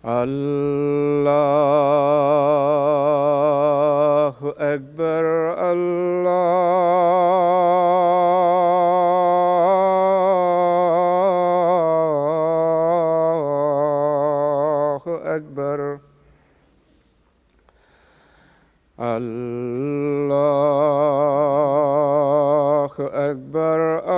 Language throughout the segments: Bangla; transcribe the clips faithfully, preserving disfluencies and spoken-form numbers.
الله أكبر الله أكبر الله أكبر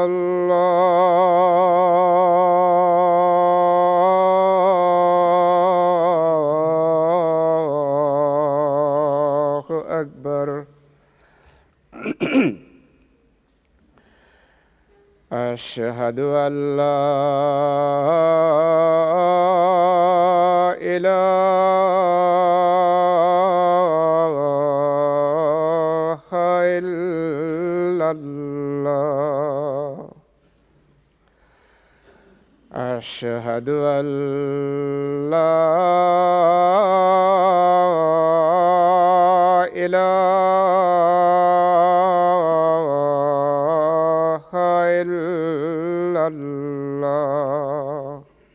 الله أكبر أشهد أن لا إله إلا الله أشهد أن لا إله إلا الله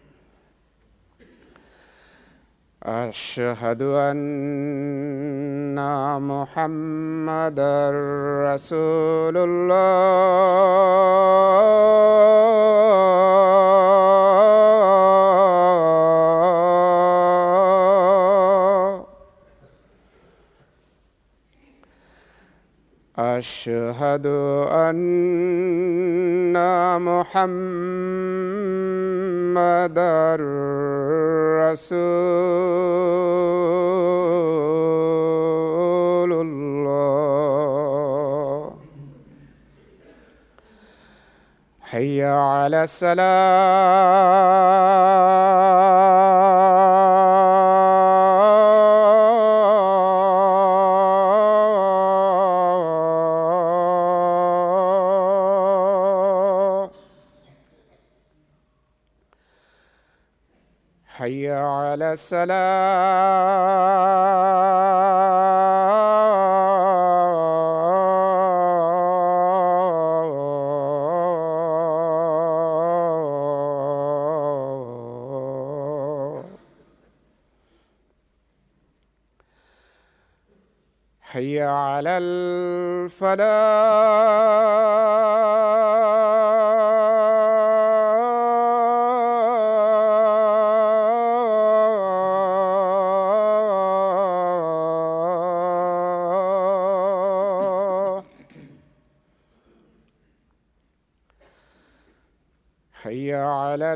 أشهد أن محمدًا رسول الله أشهد أن محمدًا رسول الله حي على الصلاة حي على الصلاة حي على الفلاح حي على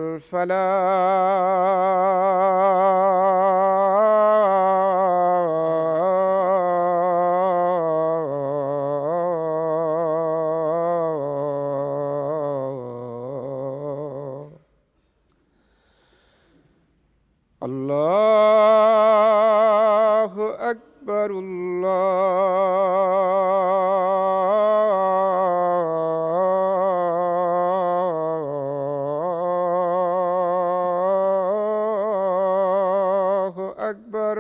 الفلاح الله أكبر الله أكبر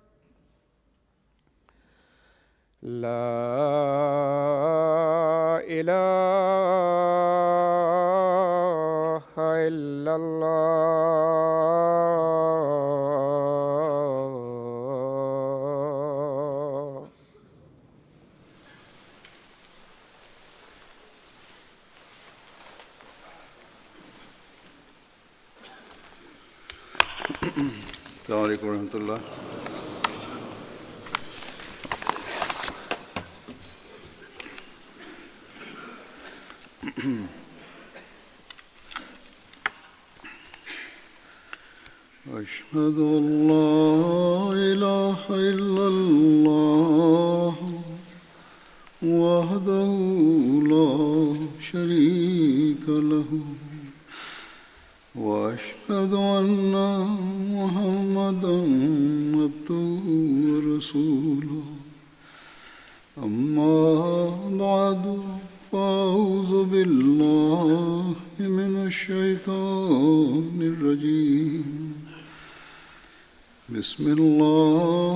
لا إله إلا الله السلام عليكم ورحمة الله. أشهد أن لا إله إلا الله وحده لا شريك له وأشهد أن محمدًا عبده ورسوله أما بعد فأعوذ بالله من الشيطان الرجيم بسم الله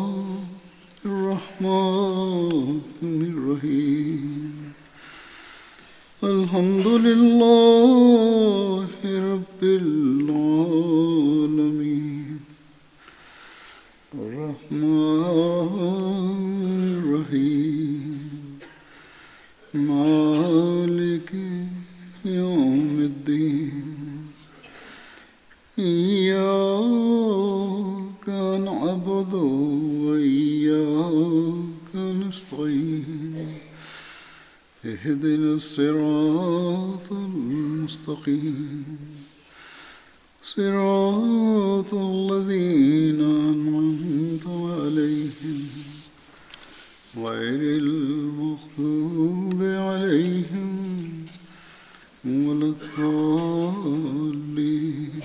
الرحمن الرحيم الحمد لله رب العالمين إياك نعبد وإياك نستعين اهدنا الصراط المستقيم صراط الذين أنعمت عليهم غير المغضوب عليهم ولا الضالين.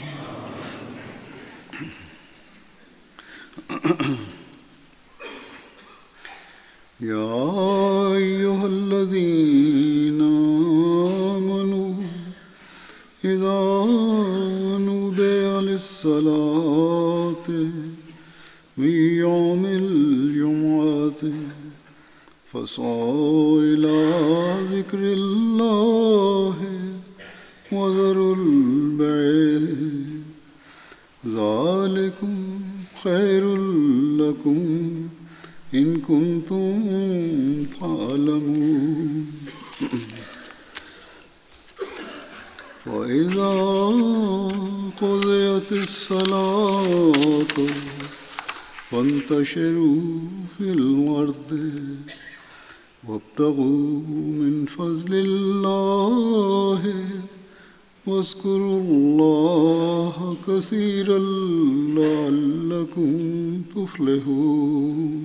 يا أيها الذين آمنوا إذا نودي للصلاة من يوم الجمعة فاسعوا إلى ذكر الله وذروا البيع ذلكم خير لكم إن كنتم تعلمون. وإذا قضيت الصلاة فانتشروا في الأرض وابتغوا من فضل الله واذكروا الله كثيرا لعلكم تفلحون.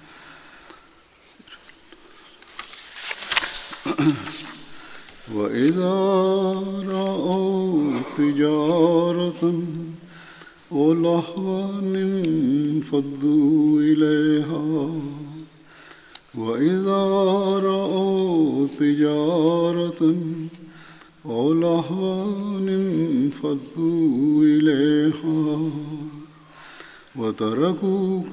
وإذا رأوا تجارة أو لهوا انفضوا إليها وإذا رأوا تجارة أو لهوا انفضوا إليها وتركوك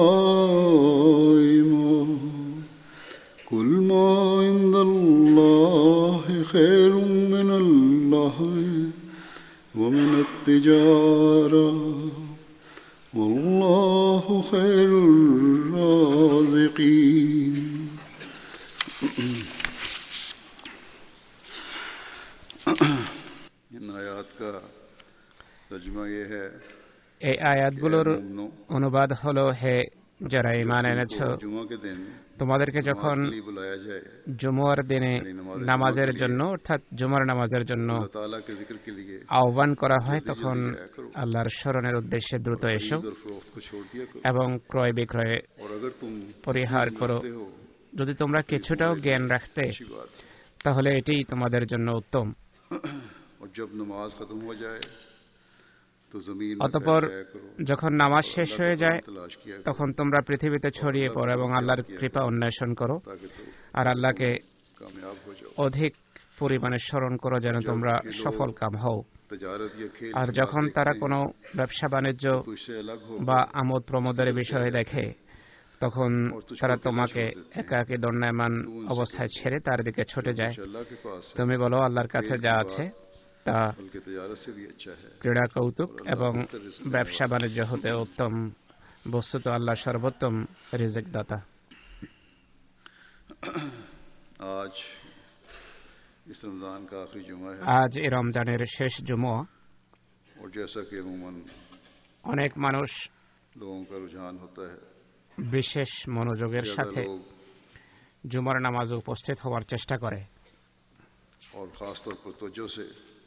قائما قل ما عند الله خير من اللهو ومن التجارة والله خير الرازقين. इन आयात का तर्जुमा ये है এই আয়াতগুলোর অনুবাদ হলো, হে যারা ঈমান এনেছ, जुमा के दिन তোমাদেরকে যখন नमाज के लिए बुलाया जाए জুমার দিনে নামাজের জন্য অর্থাৎ জুমার নামাজের জন্য अल्लाह ताला के जिक्र के लिए আহ্বান করা হয় তখন আল্লাহর স্মরণের উদ্দেশ্যে দ্রুত এসো खरीद और फरोख्त को छोड़ दिया करो এবং ক্রয় বিক্রয় और अगर तुम পরিহার করো। करते हो যদি তোমরা কিছুটাও জ্ঞান রাখতে अच्छी बात है। তাহলে এটাই তোমাদের জন্য উত্তম। और जब नमाज खत्म हो जाए तो जमीन में অতঃপর फैल जाया करो যখন নামাজ শেষ হয়ে যায় तलाश किया करो তখন তোমরা পৃথিবীতে ছড়িয়ে পড়ো এবং আল্লাহর কৃপা অন্বেষণ করো ताकि तुम আর আল্লাহকে कामयाब हो जाओ। অধিক পরিমাণে স্মরণ করো যেন তোমরা সফল কাম হও। तजारत या खेल আর की যখন बात তারা देखते কোনো हैं ব্যবসা বাণিজ্য तो इससे अलग हो বা আমোদ প্রমোদের বিষয়ে দেখে তখন তারা তোমাকে একাকী দণ্ডায়মান অবস্থায় ছেড়ে তার দিকে ছুটে যায়। अल्लाह के पास है, তুমি বলো আল্লাহর কাছে যা আছে তা बल्कि तजारत से भी अच्छा है। ক্রীড়া কৌতুক এবং ব্যবসা বাণিজ্য হতে উত্তম। বস্তুত আল্লাহ সর্বোত্তম রিজিক দাতা। आज इस रमजान का आखिरी जुमा है আজ এই রমজানের শেষ জুমা। और जैसा कि अमूमन অনেক মানুষ लोगों का रुझान होता है, বিশেষ মনোযোগের ज्यादा সাথে लोग জুমার নামাজে উপস্থিত হওয়ার চেষ্টা করে और खास तौर पर तवज्जो से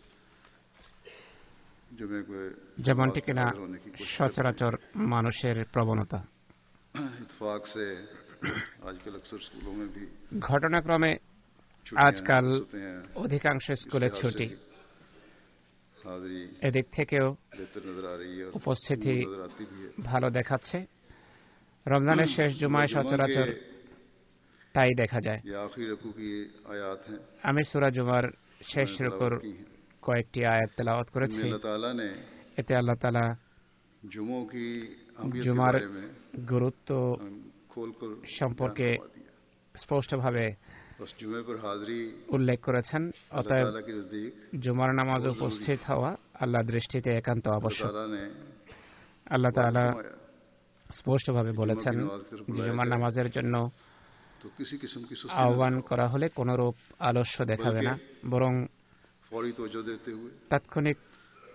जुमे को যেমনটি नमाज में কিনা हाजिर होने की कोशिश करते সচরাচর মানুষের প্রবণতা। हैं। इत्तेफाक से आजकल अक्सर स्कूलों में भी ঘটনাক্রমে छुट्टियां আজকাল होते हैं। অধিকাংশ স্কুলে इसके ছুটি। हाथ से हाजिरी এদিক থেকেও बेहतर नजर आ रही है और উপস্থিতি खूब नजर आती भी है। ভালো দেখাচ্ছে। রমজানের শেষ জুমায় जुमा সচরাচর के তাই দেখা যায়। ये आखिरी रकू की आयात हैं, আমি সূরা জুমার শেষ मैंने রুকুর तिलावत की हैं। কয়েকটি আয়াত তেলাওয়াত করেছি। इनमें अल्लाह ताला ने এতে আল্লাহ তাআলা जुमों की अहमियत के জুমার बारे में গুরুত্ব खोल कर সম্পর্কে স্পষ্টভাবে बस जुमे पर हाजिरी উল্লেখ করেছেন। अल्लाह অতএব ताला के नजदीक জুমার নামাজে উপস্থিত হওয়া আল্লাহর দৃষ্টিতে একান্ত अल्लाह আবশ্যক। ताला ने আল্লাহ তাআলা फरमाया, স্পষ্টভাবে বলেছেন যে জুমার নামাজের জন্য तो किसी किस्म की सुस्ती न আহ্বান दिखाओ, করা হলে কোনরূপ আলস্য দেখাবে না, বরং फौरी तवज्जो देते हुए তাৎক্ষণিক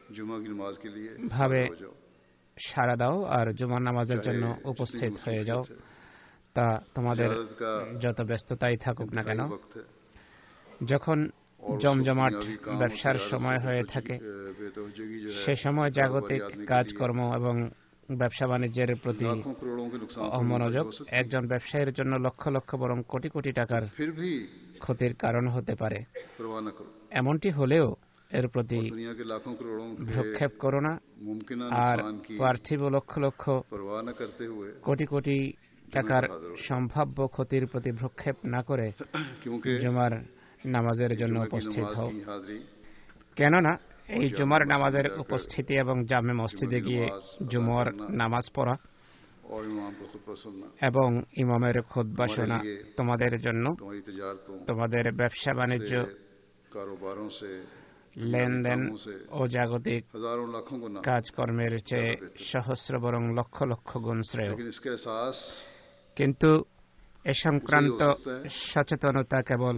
जुमा की नमाज के लिए ভাবে हो जाओ, সাড়া দাও আর জুমার নামাজের জন্য चाहे जितनी উপস্থিত হয়ে যাও। मसरूफियत है। তা তোমাদের तिजारत का যত ব্যস্ততাই থাকুক না কেন, इंतहाई वक्त है যখন और उस वक्त জমজমাট दुनियावी काम और ব্যবসার तिजारत से সময় হয়ে बेतवज्जी- থাকে, बेतवज्जगी जो है সে সময় कारोबारी জাগতিক आदमी के लिए কাজকর্ম এবং ব্যবসা বাণিজ্যের প্রতি लाखों करोड़ों के नुकसान पर অমনোযোগ हो सकती একজন ব্যবসায়ীর জন্য লক্ষ লক্ষ বরং কোটি কোটি টাকার है। फिर भी ক্ষতির কারণ হতে পারে। परवाह न करो এমনটি হলেও এর প্রতি और दुनिया के लाखों करोड़ों के ভ্রুক্ষেপ করো না मुमकिन আর नुकसान की পার্থিব লক্ষ লক্ষ परवाह न करते हुए, কোটি কোটি টাকার সম্ভাব্য ক্ষতির প্রতি ভ্রুক্ষেপ না করে क्योंकि জুমার নামাজের জন্য जुमा की উপস্থিত नमाज হও। की हाजिरी কেননা এই জুমার নামাজের উপস্থিতি এবং জামে মসজিদে গিয়ে জুমার নামাজ পড়া और इमाम को खुद पर सुनना এবং ইমামের খুতবা শোনা তোমাদের জন্য तुम्हारी तजारतों তোমাদের ব্যবসা বাণিজ্য, से, कारोबारों से, লেনদেন कामों से ও জাগতিক हजारों लाखों गुना, কাজকর্মের চেয়ে সহস্র বরং লক্ষ লক্ষ গুণ শ্রেয়। लेकिन इसका एहसास কিন্তু এ সংক্রান্ত সচেতনতা কেবল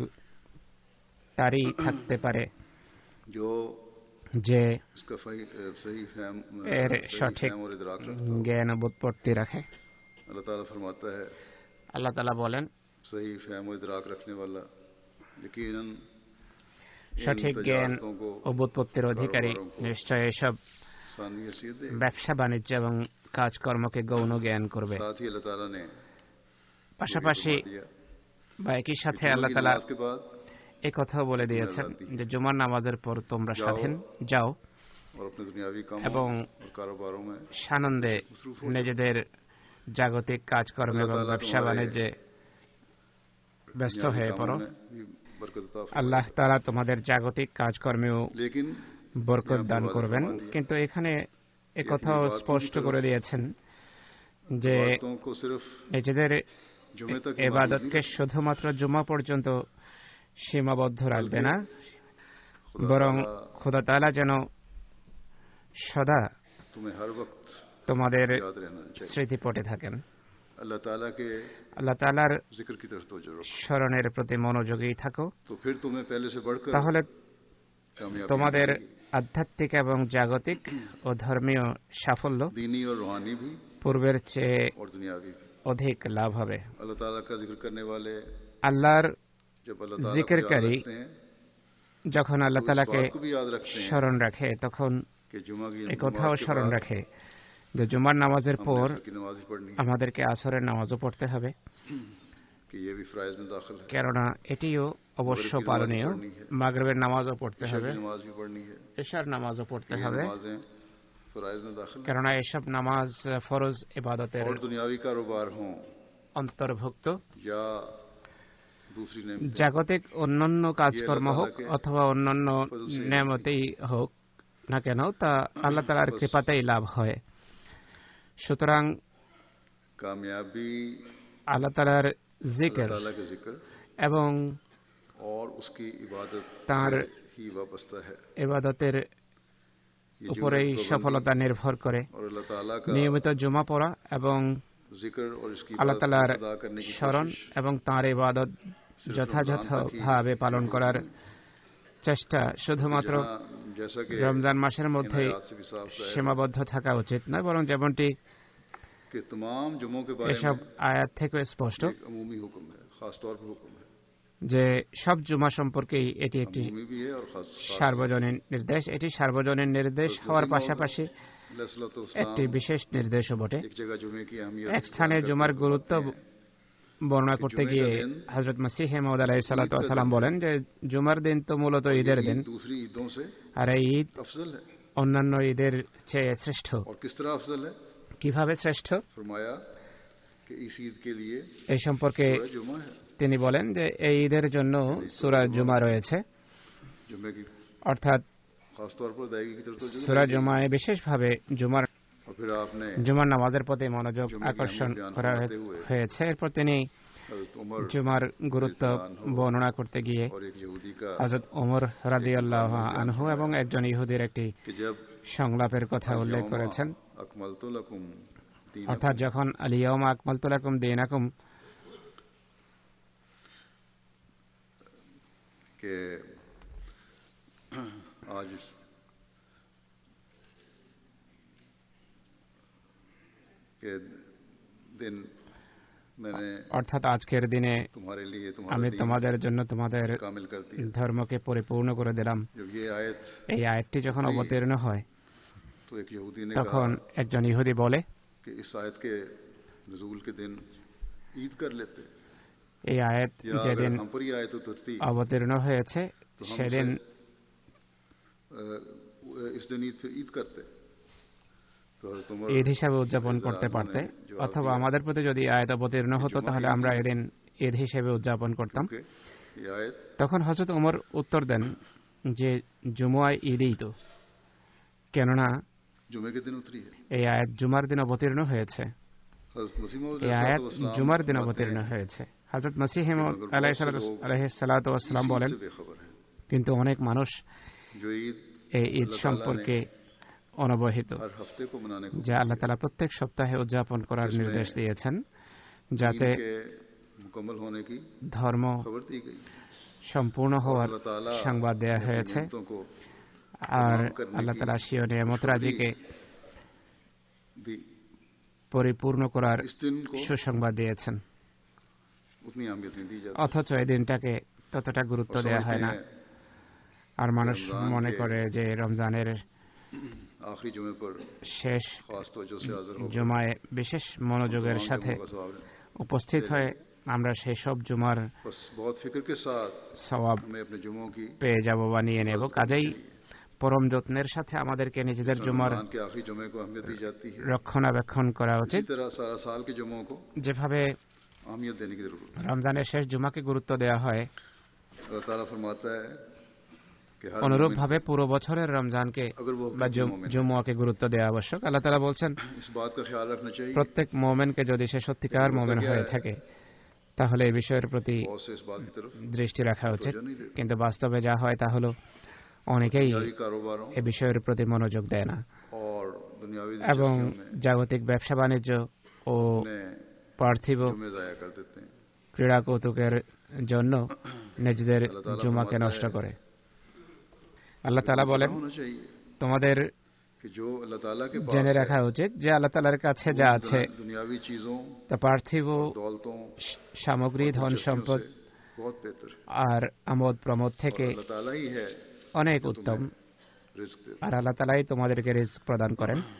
তারই থাকতে পারে जो যে इसका सही सही फहम এর सही সঠিক फहम और इदराक रखता हो। জ্ঞান ও বোধপত্তি রাখে। अल्लाह ताला फरमाता है, আল্লাহ তাআলা বলেন, सही फहम और इदराक रखने वाला यकीनन সঠিক জ্ঞান ও বোধপত্তির অধিকারী নিশ্চয় এসব सानवी हसीयत दे। ব্যবসা বাণিজ্য এবং কাজকর্মকে গৌণ জ্ঞান করবে। साथ ही अल्लाह ताला ने পাশাপাশি दिया বা একই সাথে जुमा আল্লাহ की তাআলা नमाज के बाद এ কথাও বলে দিয়েছেন যে জুমার নামাজের পর তোমরা স্বাধীন যাও और अपने दुनियावी कामों এবং और कारोबारों में সানন্দে নিজেদের জাগতিক কাজকর্ম এবং ব্যবসা বাণিজ্যে ব্যস্ত दुनियावी হয়ে कामों পড়ো। में भी बरकत अता फरमाए। আল্লাহ তাআলা তোমাদের জাগতিক কাজকর্মেও लेकिन বরকত यहाँ দান पे वादा করবেন। फरमा दिया কিন্তু এখানে এ কথাও স্পষ্ট করে দিয়েছেন যে बातों को सिर्फ নিজেদের जुमे तक ही ইবাদতকে শুধুমাত্র জুমা পর্যন্ত সীমাবদ্ধ রাখবে না, বরং খোদা তাআলা যেন সদা तुम्हें हर वक्त তোমাদের याद रहना चाहिए। স্মৃতিপটে থাকেন। अल्लाह ताला के আল্লাহ তাআলার जिक्र की तरफ तवज्जो रखो, স্মরণের প্রতি মনোযোগী থাকো, तो फिर तुम्हें पहले से बढ़कर তাহলে कामयाबी তোমাদের मिलेगी। আধ্যাত্মিক এবং জাগতিক ও ধর্মীয় সাফল্য दीनी और रूहानी भी পূর্বের চেয়ে और दुनियावी भी। অধিক লাভ হবে। अल्लाह ताला का जिक्र करने वाले আল্লাহর जब अल्लाह ताला को याद जिक्रकारी रखते हैं যখন तो আল্লাহ इस তাআলাকে बात को भी याद रखते हैं স্মরণ রাখে তখন कि जुमा की এ কথাও नमाज के স্মরণ बाद রাখে যে জুমার নামাজের हमने পর असर की नमाज भी पढ़नी है, আমাদেরকে আসরের নামাজও পড়তে হবে, कि ये भी फराइज में दाखिल है। কেননা এটিও অবশ্য মাগরিবের পালনীয়। নামাজও পড়নি है। মাগরিবের নামাজও পড়তে ईशा হবে, की नमाज भी पढ़नी है। এশার নামাজও পড়তে ये হবে, नमाजें फराइज में दाखिल है। কেননা এসব নামাজ ফরজ ইবাদতের और दुनियावी कारोबार हों অন্তর্ভুক্ত। या दूसरी नेम জাগতিক অন্যান্য কাজকর্ম হোক অথবা অন্যান্য নেমতেই হোক না কেন, তা আল্লাহ তাআলার কৃপাতেই লাভ হয়। সুতরাং कामयाबी আল্লাহ তাআলার अल्लाह জিকির ताला के जिक्र এবং और उसकी इबादत तार से ही वाबस्ता है। ইবাদতের ये উপরেই जुमे की সফলতা নির্ভর করে। और अल्लाह ताला का নিয়মিত জুমা পড়া এবং जिक्र और इसकी আল্লাহ इबादत তাআলার अदा करने की স্মরণ कोशिश এবং তাঁর ইবাদত যথাযথভাবে পালন করার চেষ্টা শুধুমাত্র जहाँ जैसा कि রমজান মাসের इन মধ্যেই आयात से भी साफ सा है সীমাবদ্ধ থাকা উচিত নয়, বরং যেমনটি कि तमाम जुमों के बारे এসব में আয়াত থেকে স্পষ্ট एक अमूमी हुक्म है, खास तौर पर हुक्म है। যে সব জুমা সম্পর্কেই এটি একটি अमूमी भी है और खास खास সার্বজনীন নির্দেশ। এটি সার্বজনীন নির্দেশ হওয়ার পাশাপাশি अलैहिस्सलाम একটি বিশেষ নির্দেশও বটে। एक जगह जुमे की अहमियत এক স্থানে জুমার গুরুত্ব বর্ণনা করতে গিয়ে হযরত মসিহ মাউদ আলাইহিস সালাতু ওয়াস সালাম বলেন যে জুমার দিন তো মূলত ঈদের দিন, दूसरी ईदों से আর এই ঈদ अफजल है। অন্যান্য ঈদের চেয়ে শ্রেষ্ঠ। और किस तरह अफजल है? কিভাবে শ্রেষ্ঠ फरमाया कि इस ईद के लिए এই সম্পর্কে सूरह जुमा है। তিনি বলেন যে এই ঈদের জন্য সূরা জুমা রয়েছে, जुमे की অর্থাৎ खास तौर पर अदायगी की तरफ तो সূরা জুমায় বিশেষভাবে জুমার और फिर आपने জুমার নামাজের প্রতি মনোযোগ আকর্ষণ করা হয়েছে। এরপর তিনি हजरत उमर জুমার গুরুত্ব বর্ণনা করতে গিয়ে और एक यहूदी का হযরত ওমর রাদিয়াল্লাহু আনহু এবং একজন ইহুদির একটি कि जब সংলাপের কথা উল্লেখ করেছেন, अकमलतु लकुम दीनकुम অর্থাৎ যখন আল ইয়াউমা আকমালতু লাকুম দীনাকুম के आज कि दिन मैंने অর্থাৎ আজকের দিনে तुम्हारे लिए আমি तुम्हारा दीन তোমাদের জন্য তোমাদের कामिल कर दिया। ধর্মকে পরিপূর্ণ করে দিলাম। जब ये आयत এই আয়াতটি যখন অবতীর্ণ হয় तो एक यहूदी ने তখন कहा একজন ইহুদি বলে कि इस आयत के नुज़ूल के दिन ईद कर लेते, এই আয়াত या अगर যেদিন हम पर ये आयत उतरती অবতীর্ণ হয়েছে तो हम সেদিন उसे, अ, इस दिन ईद फिर ईद करते। तो हज़रत उमर ঈদ হিসাবে উদযাপন করতে পারতে, অথবা আমাদের প্রতি যদি আয়াত অবতীর্ণ হতো তাহলে আমরা এদিন ঈদ হিসেবে উদযাপন করতাম। क्योंकि ये आयत তখন হযরত ওমর উত্তর দেন যে জুমুয়া ঈদই তো, কেননা जुमे के दिन उतरी है। এই আয়াত জুমার দিন অবতীর্ণ হয়েছে। हज़रत मसीह मौऊद এই আয়াত अलैहिस्सलाम জুমার দিন फरमाते অবতীর্ণ हैं হয়েছে। হযরত মসিহ कि मगर बहुत से लोग আলাইহিস সালাতু ওয়াস সালাম इस ईद বলেন, से बेखबर हैं। কিন্তু অনেক মানুষ जो ईद এই ঈদ अल्लाह ताला সম্পর্কে ने অনবহিত, हर हफ्ते को मनाने को যা আল্লাহ তাআলা প্রত্যেক সপ্তাহে উদযাপন করার जिसमें নির্দেশ দিয়েছেন, दीन যাতে के मुकम्मल होने की ধর্ম खबर दी गई। সম্পূর্ণ और হওয়ার अल्लाह ताला সংবাদ দেয়া ने अपनी হয়েছে। नेमतों को আর तमाम करने আল্লাহ की তাআলা সিও নিয়ামত রাজিকে दी। পরিপূর্ণ করার इस दिन को সুসংবাদ দিয়েছেন, उतनी अहमियत नहीं दी जाती। অথচ এই দিনটাকে ততটা গুরুত্ব और দেওয়া समझते হয় না। हैं আর মানুষ রমজান মনে के করে যে রমজানের आखिरी जुमे पर শেষ खास तवज्जो से हाजिर होकर জুমায় বিশেষ মনোযোগের तमाम সাথে जम्मों का सवाब উপস্থিত হয়ে আমরা সেই সব জুমার बस बहुत फिक्र के साथ সওয়াব हमें अपने जुम्मों की পেয়ে যাব বা নিয়ে নেব। কাজেই পরম যত্নের সাথে আমাদেরকে নিজেদের জুমার रमजान के आखिरी जुमे को अहमियत दी जाती है, রক্ষণাবেক্ষণ করা इसी উচিত। तरह सारा साल के जुम्मों को যেভাবে अहमियत देने की जरूरत है। রমজানের শেষ জুমাকে গুরুত্ব দেওয়া হয়, अल्लाह ताला फरमाता है कि हर অনুরূপ मोमिन ভাবে পুরো বছরের রমজানকে अगर वो বা हकीकी জুম- मोमिन है, জুমুয়াকে গুরুত্ব দেওয়া আবশ্যক। আল্লাহ তাআলা বলছেন, इस बात का ख्याल रखना चाहिए। প্রত্যেক মোমেনকে যদি সে সত্যিকার মোমেন হয়ে থাকে তাহলে এই বিষয়ের প্রতি बहुत से इस बात की तरफ দৃষ্টি রাখা উচিত, तवज्जो नहीं देते। কিন্তু বাস্তবে যা হয় তা হলো অনেকেই दुनियावी कारोबारों এ বিষয়ের প্রতি মনোযোগ দেয় না और दुनियावी এবং दिलचस्पियों में জাগতিক ব্যবসা বাণিজ্য ও अपने পার্থিব जुमे ज़ाया कर देते हैं। ক্রীড়া কৌতুকের জন্য নিজেদের আল্লাহ তাআলা জুমাকে ফরমাতা নষ্ট है, করে। আল্লাহ তাআলা বলেন, होना चाहिए তোমাদের कि जो अल्लाह ताला के पास জেনে है, রাখা উচিত যে আল্লাহ তাআলার কাছে যা वो আছে दुनिया- दुनियावी चीजों তা পার্থিব दौलतों সামগ্রী, और ধন दिलचस्पियों সম্পদ से बहुत बेहतर है। আর আমোদ প্রমোদ और থেকে अल्लाह ताला ही है অনেক जो উত্তম, तुम्हें रिज्क देता আর আল্লাহ তাআলাই তোমাদেরকে রিজক প্রদান করেন। है।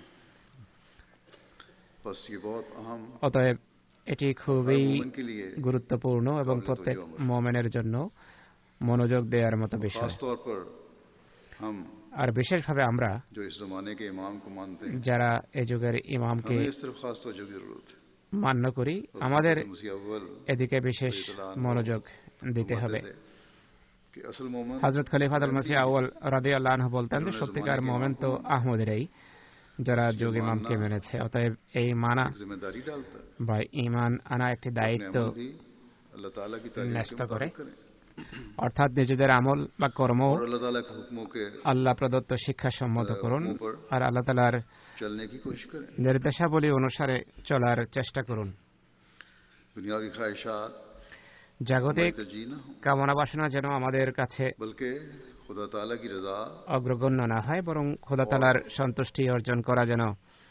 बस ये बहुत अहम অতএব এটি हर খুবই मोमिन के लिए গুরুত্বপূর্ণ এবং কাবিল প্রত্যেক তওজ্জুহ আমল। মোমেনের জন্য মনোযোগ দেওয়ার মতো বিষয়। खास तौर पर हम আর বিশেষভাবে আমরা जो इस जमाने के इमाम को मानते हैं, যারা এই যুগের ইমামকে हमें इस तरफ खास तवज्जो की जरूरत है। মান্য করি, আমাদের मसीह अव्वल এদিকে বিশেষ মনোযোগ দিতে হবে। फरमाते थे कि असल मोमिन হযরত খলিফাতুল মসিহ আউয়াল রাদিয়াল্লাহু আনহু বলতেন যে সত্যিকার মোমেন তো আহমদেরই, যারা যুগ ইমামকে মেনেছে। অতএব এই মানা एक जिम्मेदारी डालता है, বা ঈমান আনা একটি अपने দায়িত্ব अमल भी अल्लाह ताला की तालीम के न्यस्त करे। मुताबिक करें অর্থাৎ নিজেদের আমল বা কর্ম और अल्लाह ताला के हुक्मों के আল্লাহ প্রদত্ত শিক্ষা সম্মত করুন আর আল্লাহ তাআলার चलने की कोशिश करें। নির্দেশাবলী অনুসারে চলার চেষ্টা করুন। दुनियावी ख्वाहिशात জাগতিক हमारी तरजीह न हो, কামনা বাসনা যেন আমাদের কাছে बल्कि खुदा ताला की रजा অগ্রগণ্য না হয়, বরং খোদা তাআলার সন্তুষ্টি অর্জন করা যেন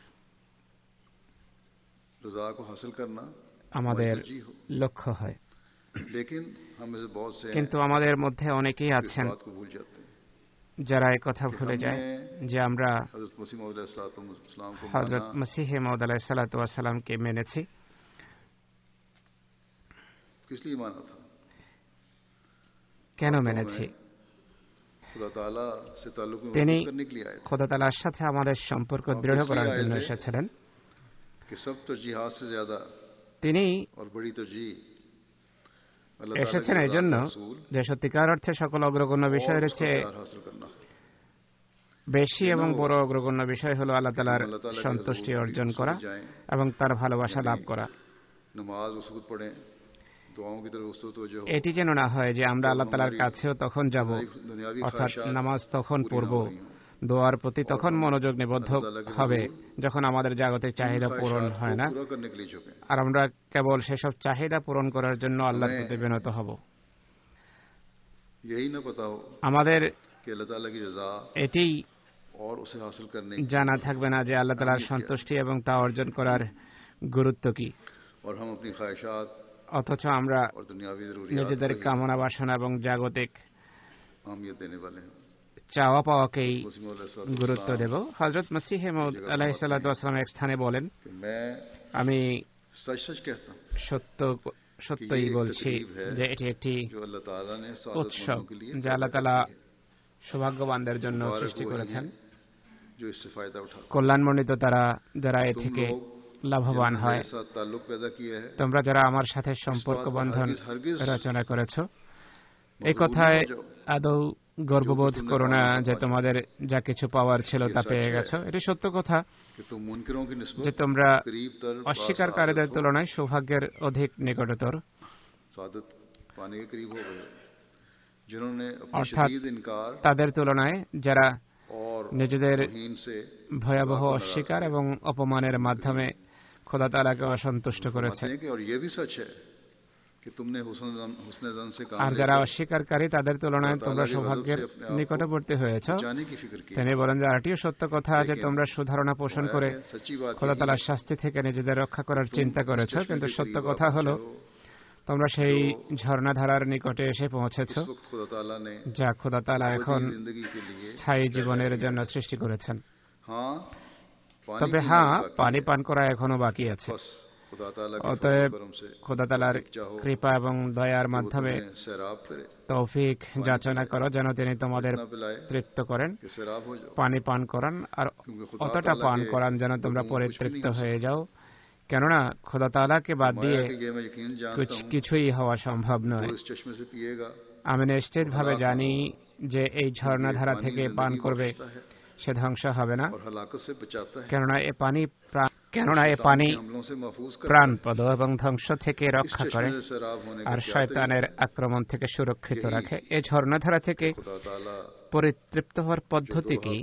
रजा को हासिल करना আমাদের हमारी तरजीह हो। লক্ষ্য হয়। लेकिन हम में से बहुत से हैं কিন্তু আমাদের মধ্যে অনেকেই जो इस আছেন बात को भूल जाते हैं। যারা এই কথা ভুলে যায় যে আমরা हज़रत मसीह मौऊद अलैहिस्सलाम को হযরত माना মসিহ মাউদ আলাইহিস সালাতু ওয়াস সালামকে মেনেছি। किस लिए माना था? কেন মেনেছি? खुदा ताला से ताल्लुक में তিনি मजबूत करने के लिए आए थे খোদা তাআলার সাথে আমাদের সম্পর্ক দৃঢ় করার জন্য এসেছিলেন। कि सब तरजीहात से ज्यादा তিনি और बड़ी तरजीह अल्लाह ताला এসেছেন की এই रजा জন্য का हसूल যে সত্যিকার অর্থে সকল অগ্রগণ্য और বিষয়ের उसका চেয়ে प्यार हासिल करना है। বেশি এবং বড় অগ্রগণ্য বিষয় হলো আল্লাহ তাআলার अल्लाह ताला के সন্তুষ্টি हजूर অর্জন की করা वसूल जाएं, এবং তার ভালোবাসা লাভ করা। नमाज व सुकूत पढ़ें, दुआओं की तरफ उस्तु तवज्जो हो, এটি যেন না হয় যে আমরা আল্লাহ তাআলার কাছেও তখন যাব, दुनियावी অর্থাৎ ख्वाहिशात নামাজ তখন पूरी পড়ব, ना हो रही हों। দোয়ার প্রতি তখন মনোযোগ নিবদ্ধ হবে যখন আমাদের জাগতিক চাহিদা পূরণ ख्वाहिशात হয় को না, पूरा करने के लिए झुकें। আর আমরা কেবল সেসব চাহিদা পূরণ করার জন্য আল্লাহর প্রতি বিনত হব। यही न पता हो আমাদের कि अल्लाह ताला की रजा এটি और उसे हासिल करने की জানা থাকবে না যে আল্লাহ তাআলার সন্তুষ্টি এবং তা অর্জন করার গুরুত্ব কি, और हम अपनी ख्वाहिशात অথচ আমরা और दुनियावी ज़रूरियात নিজেদের को ही কামনা বাসনা এবং জাগতিক अहमियत देने वाले हैं। চাওয়া পাওয়াকেই मुस्लिम अलैहि গুরুত্ব দেব। হযরত মসিহ মাউদ আলাইহিস সালাতু ওয়াস সালাম এক স্থানে বলেন, कि मैं আমি सच सच कहता हूँ সত্য সত্যই বলছি যে এটি একটি जो अल्लाह ताला ने উৎসব सादतमंदों के लिए যা আল্লাহ पैदा তাআলা की है। সৌভাগ্যবানদের জন্য मुबारक সৃষ্টি वो ही করেছেন। हैं जो इससे फायदा उठाते हैं। কল্যাণমণ্ডিত তারা যারা এ तुम থেকে लोग লাভবান जिन्होंने হয়। मेरे साथ ताल्लुक पैदा किया है, তোমরা যারা আমার সাথে সম্পর্ক বন্ধন हरगिज हरगिज রচনা করেছো, এই मगरूर কথায় न हो जाओ। আদৌ গর্ববোধ जो कुछ করো तुमने না पाना যে था, তোমাদের যা কিছু পাওয়ার ছিল ये তা सच পেয়ে है গেছো। এটি সত্য কথা कि तुम मुनकिरों की যে निस्बत তোমরা करीब तर অস্বীকারীদের बासादत हो, তুলনায় সৌভাগ্যের অধিক নিকটতর। सादत पाने के करीब हो गए, जिन्होंने अपनी अर्थात शदीद इनकार তাদের তুলনায় যারা और নিজেদের तौहीन से ভয়াবহ खुदा को नाराज অস্বীকার किया। এবং অপমানের মাধ্যমে খোদা তাআলাকে অসন্তুষ্ট করেছে। फरमाते हैं कि और ये भी सच है कि तुमने हुस्न हुस्न ज़न से काम আর যারা लेकर অস্বীকারী তাদের তুলনায় खुदा তোমরা ताला के সৌভাগ্যের गज़ब से अपने आप को নিকটবর্তী হয়েছ। बचाने की फिक्र की। তিনি বলেন যে আরেকটিও সত্য কথা যে लेकिन তোমরা সুধারণা পোষণ করে है, सच्ची बात খোদা यही তাআলার है, শাস্তি থেকে নিজেদের রক্ষা করার तुम চিন্তা इस করেছ, चश्मे কিন্তু के সত্য करीब কথা आप হলো पहुंचे हो, তোমরা সেই जो ঝর্ণাধারার নিকটে এসে পৌঁছেছ इस वक्त खुदा ताला ने যা খোদা তাআলা এখন अबदी जिंदगी के लिए স্থায়ী पैदा জীবনের किया জন্য है। সৃষ্টি করেছেন। हाँ, पानी তবে पीना হ্যাঁ, भी बाकी পানি है। পান করা এখনো বাকি আছে। बस खुदा ताला के অতএব फजल करम से খোদা তাআলার तौफीक चाहो কৃপা এবং দয়ার कि वो মাধ্যমে तुम्हें सैराब करे, তৌফিক যাচনা করো যেন তিনি তোমাদের इतना पिलाए তৃপ্ত করেন, कि सैराब हो जाओ। পানি পান করান আর क्योंकि खुदा অতটা ताला পান के করান যেন তোমরা हुक्म कुछ भी পরিতৃপ্ত नहीं हो হয়ে যাও, কেননা খোদা তাআলাকে বাদ फरमाया দিয়ে कि ये मैं यकीन जानता कुछ हूँ কিছুই হওয়া সম্ভব নয়। जो इस चश्मे से पिएगा আমি নিশ্চিতভাবে জানি যে এই ঝর্ণাধারা पानी থেকে जिंदगी পান করবে बख्शता है সে ধ্বংস হবে না, और हलाकत से बचाता है, কেননা এ পানি প্রাণ- কেননা এ शैतान পানি के हमलों से महफूज करता है। প্রাণপদ এবং ধ্বংস থেকে इस রক্ষা করে चश्मे से सैराब होने আর का क्या শয়তানের तरीका আক্রমণ থেকে সুরক্ষিত यही রাখে। এই ঝর্ণাধারা থেকে है? खुदा ताला পরিতৃপ্ত হওয়ার পদ্ধতি কি?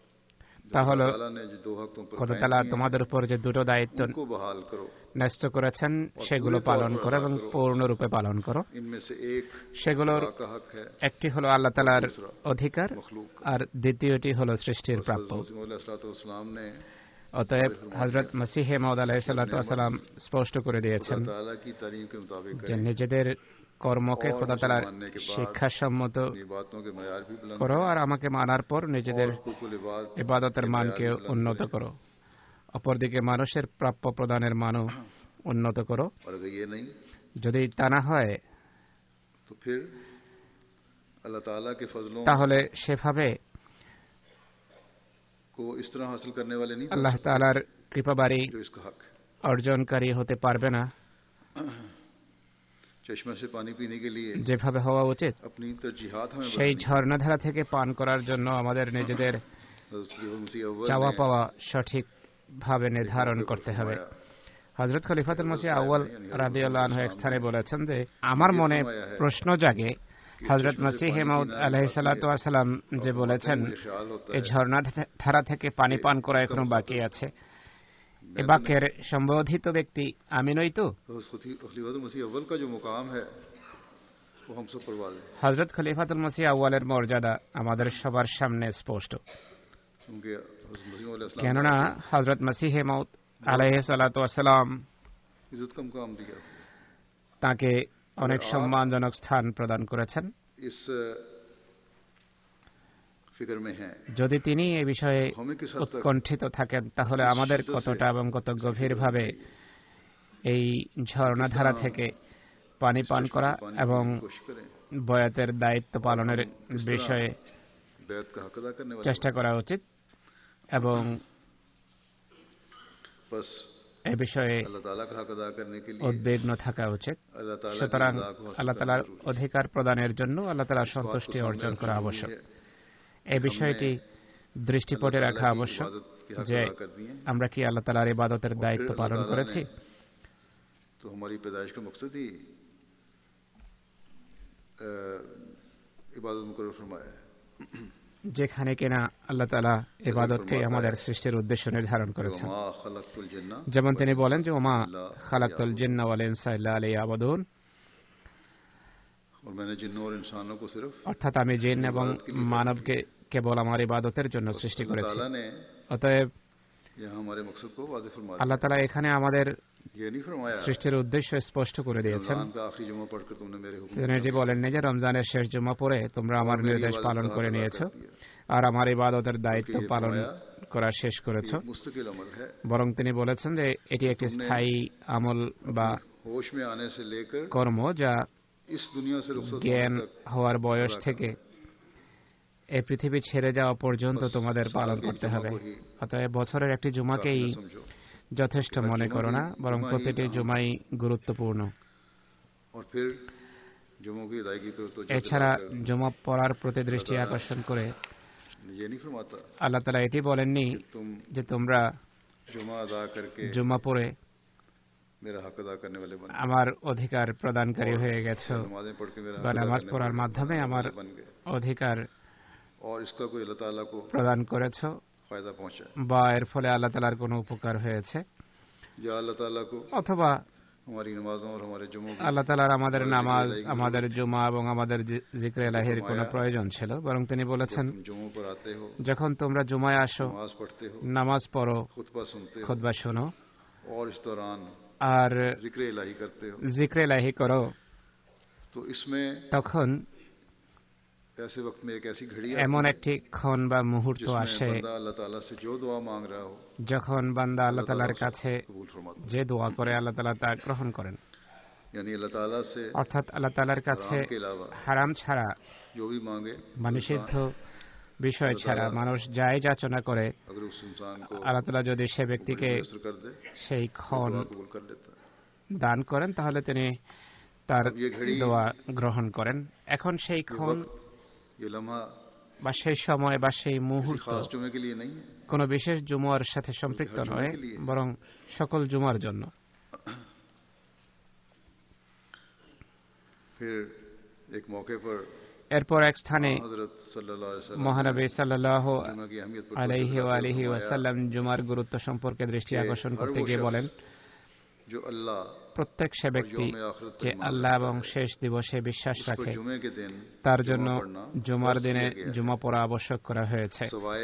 जो তা হলো खुदा ताला ने जो दो हक तुम पर খোদা कायम তাআলা किए हैं, তোমাদের উপর যে দুটো দায়িত্ব उनको बहाल करो। ন্যস্ত করেছেন সেগুলো পালন করো এবং পূর্ণরূপে পালন করো। इनमें से एक সেগুলোর खुदा का हक है, একটি হলো আল্লাহ তাআলার অধিকার मखलूक का। আর দ্বিতীয়টি হলো সৃষ্টির প্রাপ্য। हज़रत मसीह अलैहिस्सलाम ने অতএব হযরত মসিহ মাউদ আলাইহিস সালাতু ওয়াস সালাম স্পষ্ট করে দিয়েছেন खुदा ताला की तालीम के मुताबिक যে करें, নিজেদের কর্মকে খোদা তাআলার শিক্ষাসম্মত अपनी बातों के मयार भी बुलंद করো আর আমাকে মানার পর নিজেদের हुकूकुल इबाद ইবাদতের মানকে উন্নত করো, অপরদিকে মানুষের প্রাপ্য প্রদানের মানও উন্নত করো। और अगर ये नहीं যদি তা না হয় तो फिर अल्लाह ताला के फजलों তাহলে সেভাবে को इस तरह हासिल करने वाले नहीं बन আল্লাহ सकते তাআলার কৃপাবাড়ি जो इसका हक है। অর্জনকারী হতে পারবে না चश्मे से पानी पीने के लिए যেভাবে হওয়া উচিত। अपनी तरजीहात हमें সেই बदलनी ঝর্ণাধারা থেকে পান করার জন্য আমাদের নিজেদের है। हज़रत खलीफा मसीह अव्वल চাওয়া ने পাওয়া সঠিকভাবে নির্ধারণ করতে হবে। হযরত খলিফাতুল মসিহ আউয়াল রাদিয়াল্লাহু আনহু এক স্থানে বলেছেন যে আমার মনে প্রশ্ন জাগে হযরত মসিহ মাউদ আলাইহিস সালাতু ওয়াস সালাম যে বলেছেন এই ঝর্ণাধারা থেকে পানি পান করা এখনো বাকি আছে, এ বাক্যের সম্বোধিত ব্যক্তি আমি নই তো? खलीफा मसीह अव्वल का जो मुकाम है वो हम सब परवाज है, হযরত খলিফাতুল মসিহ আউয়ালের মর্যাদা আমাদের সবার সামনে স্পষ্ট, क्योंकि हज़रत मसीह अलैहिस्सलाम কেননা হযরত মসিহ মাউদ আলাইহিস সালাতু ওয়াস সালাম इज्जत का मुकाम दिया। তাকে অনেক সম্মানজনক স্থান প্রদান করেছেন। इस फिक्र में हैं যদি তিনি এই বিষয়ে हमें किस हद तक উৎকণ্ঠিত থাকেন তাহলে আমাদের কতটা এবং কত গভীরভাবে এই ঝর্ণাধারা থেকে পানি পান করা पानी এবং पीने की कोशिश करें, বয়াতের দায়িত্ব পালনের বিষয়ে बैत का हक अदा करने वाले চেষ্টা করা উচিত এবং बस এ বিষয়ে अल्लाह ताला का हक अदा करने के लिए উদ্বিগ্ন থাকা উচিত। अल्लाह ताला की সুতরাং रज़ा को हासिल আল্লাহ करना তাআলার जरूरी অধিকার প্রদানের জন্য আল্লাহ তাআলার है। इस बात को সন্তুষ্টি सामने অর্জন रखना করা जरूरी আবশ্যক। है। এই বিষয়টি দৃষ্টিপটে अल्लाह রাখা ताला की আবশ্যক इबादत के हक যে अदा कर दिए, আমরা কি আল্লাহ তাআলার ইবাদতের দায়িত্ব फिर পালন अल्लाह ताला করেছি। ने तो हमारी पैदाइश का मकसद ही अ, इबादत मुकर्रर फरमाया है। যেখানে কিনা আল্লাহ তাআলা ইবাদতকে আমাদের সৃষ্টির উদ্দেশ্য নির্ধারণ করেছেন। वमा खलक़তুल जिन्ना যেমন তিনি वल বলেন যে ওমা इल्ला খালাকতুল জিন্না ওয়াল ইনসা ইল্লা লিয়াবুদুন, और मैंने जिन्नों और इंसानों को सिर्फ অর্থাৎ আমি জিন এবং মানবকে কেবল আমার ইবাদতের জন্য সৃষ্টি अल्लाह করেছি। ताला ने অতএব यहाँ हमारे मकसद को वाज़ेह फरमा दिया। আল্লাহ তাআলা এখানে আমাদের ये नहीं फरमाया সৃষ্টির উদ্দেশ্য স্পষ্ট করে দিয়েছেন। रमजान का आखिरी जुमा पढ़कर तुमने मेरे हुक्म তিনি এটি বলেননি যে রমজানের শেষ জুমা পড়ে তোমরা আমার নির্দেশ পালন করে নিয়েছো আর আমার ইবাদতের দায়িত্ব পালন করা শেষ করেছো, मुस्तकिल अमल है। বরং তিনি বলেছেন যে এটি একটি স্থায়ী আমল বা होश में आने से लेकर কর্ম যা इस दुनिया से रुखसत জ্ঞান होने तक হওয়ার বয়স থেকে এই পৃথিবী ছেড়ে যাওয়া পর্যন্ত তোমাদের পালন করতে হবে। অতএব বছরের একটি জুমাকেই काफिला समझो যথেষ্ট মনে করো না, বরং প্রতিটি জুমাই গুরুত্বপূর্ণ। और फिर जुमों की अदायगी तो तो এছাড়া জুমা পড়ার প্রতি দৃষ্টি আকর্ষণ করে ये नहीं फरमाता আল্লাহ তাআলা এটি বলেননি तुम যে তোমরা जुमा अदा करके জুমা পড়ে मेरा हक अदा करने वाले बन गए, আমার অধিকার প্রদানকারী হয়ে গেছো नमाजें पढ़ के मेरा বা हक अदा নামাজ करने পড়ার वाले মাধ্যমে আমার बन गए, অধিকার और इसका कोई अल्लाह ताला को প্রদান করেছো फायदा पहुंचाए বা এর ফলে আল্লাহ তাআলার কোনো উপকার হয়েছে, या अल्लाह ताला को অথবা हमारी नमाजों और हमारे जुमों की আল্লাহ তাআলার আমাদের নামাজ, আমাদের জুমা এবং আমাদের জি- জিক্রে ইলাহির কোনো প্রয়োজন ছিল, বরং তিনি বলেছেন तुम जुमों पर आते हो, যখন তোমরা জুমায় আসো, नमाज पढ़ते हो, নামাজ পড়ো, खुतबा सुनते हो খুতবা শোনো और इस दौरान আর जिक्र इलाही करते हो, জিক্রে ইলাহি করো, तो इसमें তখন ऐसे वक्त में एक ऐसी घड़ी এমন आती है একটি ক্ষণ বা মুহূর্ত जिसमें আসে बंदा अल्लाह ताला से जो दुआ मांग रहा हो যখন বান্দা আল্লাহ তাআলার কাছে कबूल फरमाता যে দোয়া করে আল্লাহ তাআলা তা গ্রহণ করেন। है। यानी अल्लाह ताला से অর্থাৎ আল্লাহ তাআলার কাছে हराम के अलावा হারাম ছাড়া जो भी मांगे বা নিষিদ্ধ বিষয় ছাড়া মানুষ যাই যাচনা করে अगर उस इंसान को আল্লাহ তাআলা যদি সে ব্যক্তিকে असर कर दे সেই ক্ষণ दुआ कबूल कर लेता है। দান করেন তাহলে তিনি তার अब ये घड़ी দোয়া গ্রহণ করেন। এখন সেই ये ক্ষণ वक्त ये लम्हा বা সেই সময় বা সেই किसी মুহূর্ত खास जुमे के लिए नहीं है, কোনো বিশেষ জুমার সাথে সম্পৃক্ত নয়, বরং সকল জুমার জন্য। फिर एक मौके पर এরপর এক স্থানে हजरत सल्लल्लाहु अलैहि वसल्लम মহানবী সাল্লাল্লাহু जुमा की अहमियत पर আলাইহি तवज्जो ওয়া दिलाते আলিহি हुए ওয়াসাল্লাম জুমার গুরুত্ব সম্পর্কে দৃষ্টি कि আকর্ষণ हर করতে वो গিয়ে शख्स বলেন, जो अल्लाह প্রত্যেক সে ব্যক্তি यौम आखिरत पर যে ईमान আল্লাহ रखता এবং है, শেষ দিবসে বিশ্বাস उसको রাখে जुमे के दिन তার जुमा জন্য पढ़ना জুমার फर्ज দিনে किया गया है, জুমা পড়া আবশ্যক করা হয়েছে। सवाए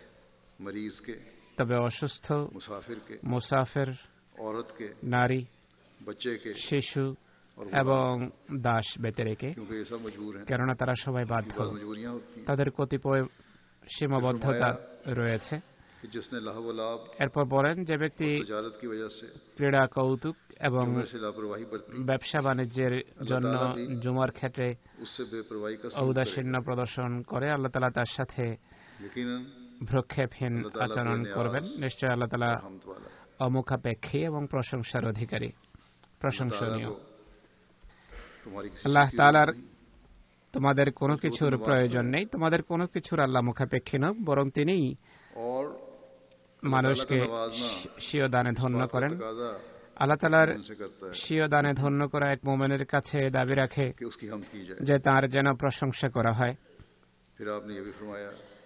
मरीज के, তবে অসুস্থ, मुसाफिर के, মুসাফির, औरत के, নারী, बच्चे के, শিশু और এবং দাস বেঁতে রেখে, क्योंकि ये सब मजबूर हैं, কেননা তারা সবাই বাধ্য, बाद मजबूरियां होती हैं তাদের কতিপয় সীমাবদ্ধতা রয়েছে। कि जिसने लाभ व लाभ এরপর বলেন যে ব্যক্তি तजारत की वजह से ক্রীড়া, কৌতুক এবং जुमे से लापरवाही बरती, ব্যবসা বাণিজ্যের জন্য জুমার ক্ষেত্রে उससे बेपरवाही का सलूक ঔদাসীন্য প্রদর্শন করে, আল্লাহ তাআলা তার সাথে करेगा। यकीनन ভ্রক্ষেপহীন আল্লাহ তাআলা আচরণ বেনিয়াজ, করবেন। নিশ্চয় আল্লাহ তাআলা रहमत वाला অমুখাপেক্ষী এবং প্রশংসার অধিকারী, अल्लाह ताला প্রশংসনীয়। को तुम्हारी किसी আল্লাহ चीज की তাআলার जरूरत नहीं, তোমাদের কোনো কিছুর প্রয়োজন নেই, তোমাদের কোনো কিছুর আল্লাহ মুখাপেক্ষী নন, বরং তিনিই और মানুষকে अल्लाह ताला का नवाजना স্বীয় দানে ধন্য बात का করেন। तकाजा আল্লাহ তাআলার उनसे करता है স্বীয় দানে ধন্য করা এক মোমেনের কাছে দাবি রাখে कि उसकी हमद की जाए। যে তার যেন প্রশংসা করা হয়। फिर आपने ये भी फरमाया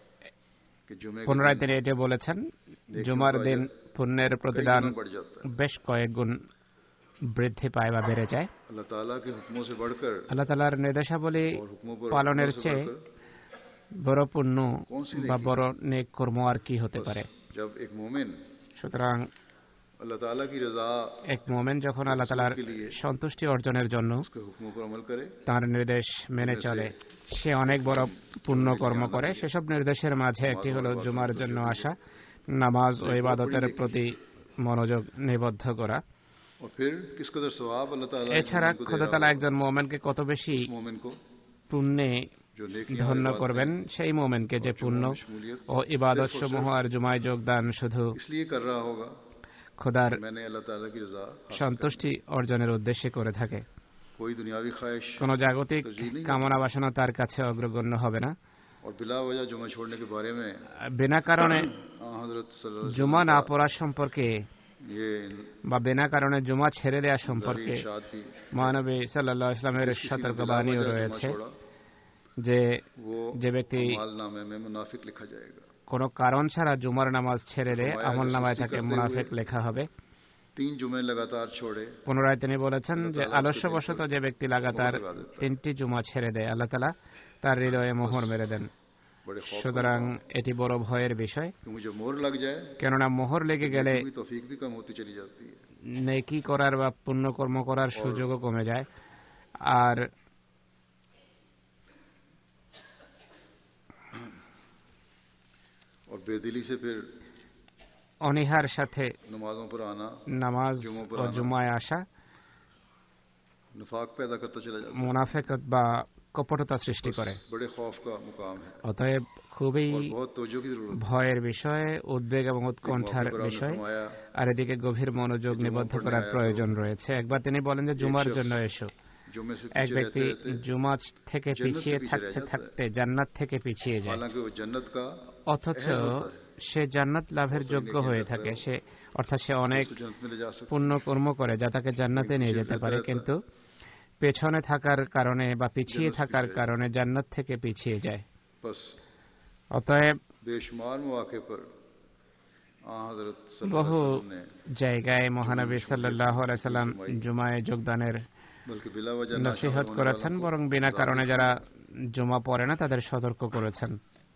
कि जुमे के পুনরায় दिन তিনি এটি বলেছেন, জুমার দিন পুণ্যের कई প্রতিদান गुना बढ़ जाता है। বেশ কয়েক গুণ বৃদ্ধি পায় বা বেড়ে যায়। अल्लाह ताला के हुक्मों से बढ़कर আল্লাহ তাআলার নির্দেশাবলী और हुक्मों पर পালনের हुक्मों से চেয়ে बढ़कर বড় পুণ্য कौन सी বা नेकी বড় নেক কর্ম আর কি হতে পারে। जब एक मोमिन সুতরাং अल्लाह ताला की रजा এক মোমেন যখন আল্লাহ তাআলার সন্তুষ্টি অর্জনের জন্য उसके हुक्मों पर अमल करे, তার নির্দেশ মেনে চলে, সে অনেক বড় পুণ্য কর্ম করে। সেসব নির্দেশের মাঝে একটি হলো জুমার জন্য আসা, নামাজ ও ইবাদতের প্রতি মনোযোগ নিবদ্ধ করা। और फिर किस कदर सवाब अल्लाह ताला एक এছাড়া मोमिन को दे খোদা रहा তাআলা होगा। একজন মোমেনকে কত বেশি उस मोमिन को পুণ্যে जो नेकियां और ধন্য इबादतें করবেন সেই মোমেনকে যে পুণ্য शमूलियत ও ইবাদত সমূহ আর জুমায় যোগদান শুধু इसलिए कर रहा होगा খোদার कि मैंने अल्लाह ताला की रजा हासिल সন্তুষ্টি অর্জনের উদ্দেশ্যে করে থাকে। की। कोई दुनियावी ख्वाहिश কোন জাগতিক কামনা বাসনা তার কাছে অগ্রগণ্য হবে না। और बिला वजह जुमा छोड़ने के बारे में বিনা কারণে आ हजरत सल्लल्लाहु अलैहि জুমা না পড়ার সম্পর্কে वसल्लम ये বা বিনা কারণে জুমা ছেড়ে দেওয়া इंदारी সম্পর্কে इरशाद थी, মহানবী সাল্লাল্লাহু আলাইহি ওয়াসাল্লামের किसी ने बिला সতর্কবাণীও वजह जुमा রয়েছে छोड़ा, যে वो যে ব্যক্তি अमाल नामे में मुनाफिक लिखा जाएगा। কোনো কারণ ছাড়া জুমার নামাজ ছেড়ে দেয় फरमाया আমল जो নামায় सुस्ती তাকে करते মুনাফিক हुए লেখা হবে। तीन जुमे लगातार छोड़े, পুনরায় তিনি বলেছেন যে আল্লাহ তাআলা আলস্যবশত যে ব্যক্তি লাগাতার মোহর লাগা দেন। তিনটি জুমা ছেড়ে দেয়, আল্লাহ তাআলা তার হৃদয়ে মোহর মেরে দেন। बड़े खौफ का সুতরাং मुकाम এটি বড় ভয়ের বিষয়, है। क्योंकि जब मोहर लग जाए কেননা মোহর লেগে গেলে नेकी की तौफीक भी कम होती चली जाती है। নেকি করার বা পুণ্যকর্ম করার সুযোগও কমে যায়। আর और बेदिली से फिर অনীহার সাথে नमाजों पर आना নামাজ जुमों पर ও आना জুমায় আসা निफाक पैदा करता चला जाता है। মুনাফিকত বা কপটতা সৃষ্টি করে। बस बड़े खौफ का मुकाम है অতএব খুবই और बहुत तवज्जो की जरूरत है। ভয়ের বিষয়, উদ্বেগ এবং উৎকণ্ঠার एक मौके पर आपने বিষয়, फरमाया আর এদিকে গভীর মনোযোগ নিবদ্ধ করার প্রয়োজন রয়েছে। একবার তিনি বলেন যে জুমার জন্য এসো। जुम्मे से এক पीछे ব্যক্তি रहते रहते জুমা থেকে जन्नत से পিছিয়ে पीछे থাকতে रह जाता থাকতে জান্নাত থেকে পিছিয়ে যায়, हालांकि वो जन्नत का অথচ अहल होता है। সে জান্নাত লাভের बहुत যোগ্য नेकी হয়ে करता থাকে। है वो। সে অর্থাৎ সে অনেক उसको जन्नत में ले जा सकते পুণ্য কর্ম করে যা তাকে জান্নাতে নিয়ে পিছিয়ে যেতে যেতে পারে, रहता है। কিন্তু পেছনে থাকার কারণে বা পিছিয়ে जन्नत से থাকার पीछे কারণে জান্নাত থেকে পিছিয়ে যায়। बस অতএব बेशुमार मौके पर आ हजरत सल्लल्लाहु বহু अलैहि वसल्लम ने জায়গায় মহানবী সাল্লাল্লাহু আলাইহি সাল্লাম জুমায় যোগদানের बल्कि बिला वजह নসিহত করেছেন, বরং বিনা কারণে যারা জুমা পড়ে না তাদের সতর্ক করেছেন।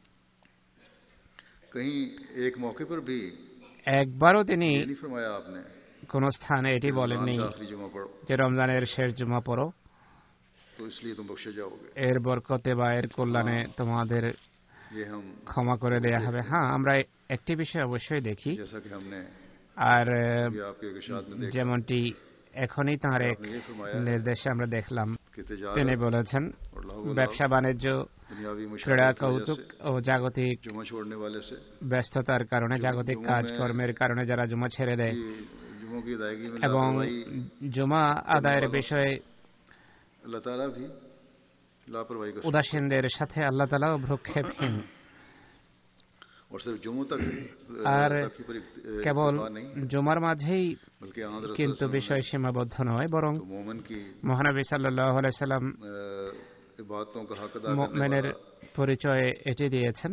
कहीं एक मौके पर भी একবারও তিনি ये नहीं फरमाया आपने কোন স্থানে এটি বলেননি रमजान का आखिरी जुमा पढ़ो যে রমজানের শেষ জুমা পড়ো, तो इसलिए तुम बख्शे जाओगे। এর বরকতে বা এর কল্যাণে তোমাদের ये हम ক্ষমা করে দেয়া হবে। হ্যাঁ, আমরা একটি বিষয় অবশ্যই দেখি, जैसा कि हमने আর ये आपके इरशाद में देखा যেমনটি এখনই তাঁর এক आपने ये फरमाया নির্দেশে আমরা দেখলাম, कि তিনি तिजारत বলেছেন और लहू ব্যবসা বাণিজ্য, दुनियावी ক্রীড়া मुशागल की वजह কৌতুক से ও জাগতিক जुमा छोड़ने वाले से ব্যস্ততার কারণে, জাগতিক জুমা কাজকর্মের কারণে যারা জুমা ছেড়ে দেয় कि जुमों की अदायगी में এবং लापरवाही জুমা আদায়ের বিষয়ে अल्लाह ताला भी लापरवाही का উদাসীনদের সাথে আল্লাহ তাআলাও ভ্রুক্ষেপহীন। और सिर्फ जुमों तक আর तक ही पर इक्त- কেবল इक्तफा नहीं জুমার মাঝেই बल्कि यहाँ हज़रत কিন্তু सल्लल्लाहु বিষয় সীমাবদ্ধ নয়, বরং तो मोमिन की মহানবী সাল্লাল্লাহু আলাইহি সাল্লাম अ, इबादतों का हक अदा करने মুমিনের वाला পরিচয় এটি দিয়েছেন।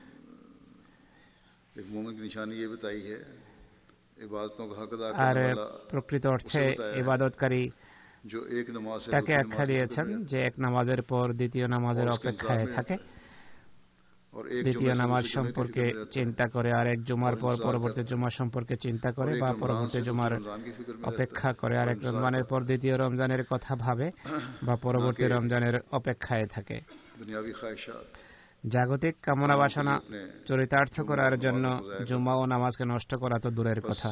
एक मोमिन की निशानी ये बताई है, इबादतों का हक अदा আর करने वाला প্রকৃত অর্থে ইবাদতকারী जो एक नमाज से তাকে दूसरी আখ্যা नमाज में দিয়েছেন गुजर যে এক নামাজের পর দ্বিতীয় নামাজের और उसके অপেক্ষায় इंतजार में থাকে, और एक দ্বিতীয় जुमे से নামাজ दूसरे जुमे की সম্পর্কে फिक्र में रहता है, চিন্তা করে, আর এক জুমার और পর इंतजार পরবর্তী करता है। জুমা সম্পর্কে চিন্তা করে, और एक বা रमजान পরবর্তী से दूसरे জুমার रमजान की फिक्र में रहता है, অপেক্ষা করে, আর और এক इंतजार রমজানের পর দ্বিতীয় রমজানের কথা ভাবে বা পরবর্তী রমজানের অপেক্ষায় থাকে। दुनियावी ख्वाहिशात জাগতিক কামনা বাসনা চরিতার্থ করার জন্য জুমা ও নামাজকে নষ্ট করা তো দূরের কথা।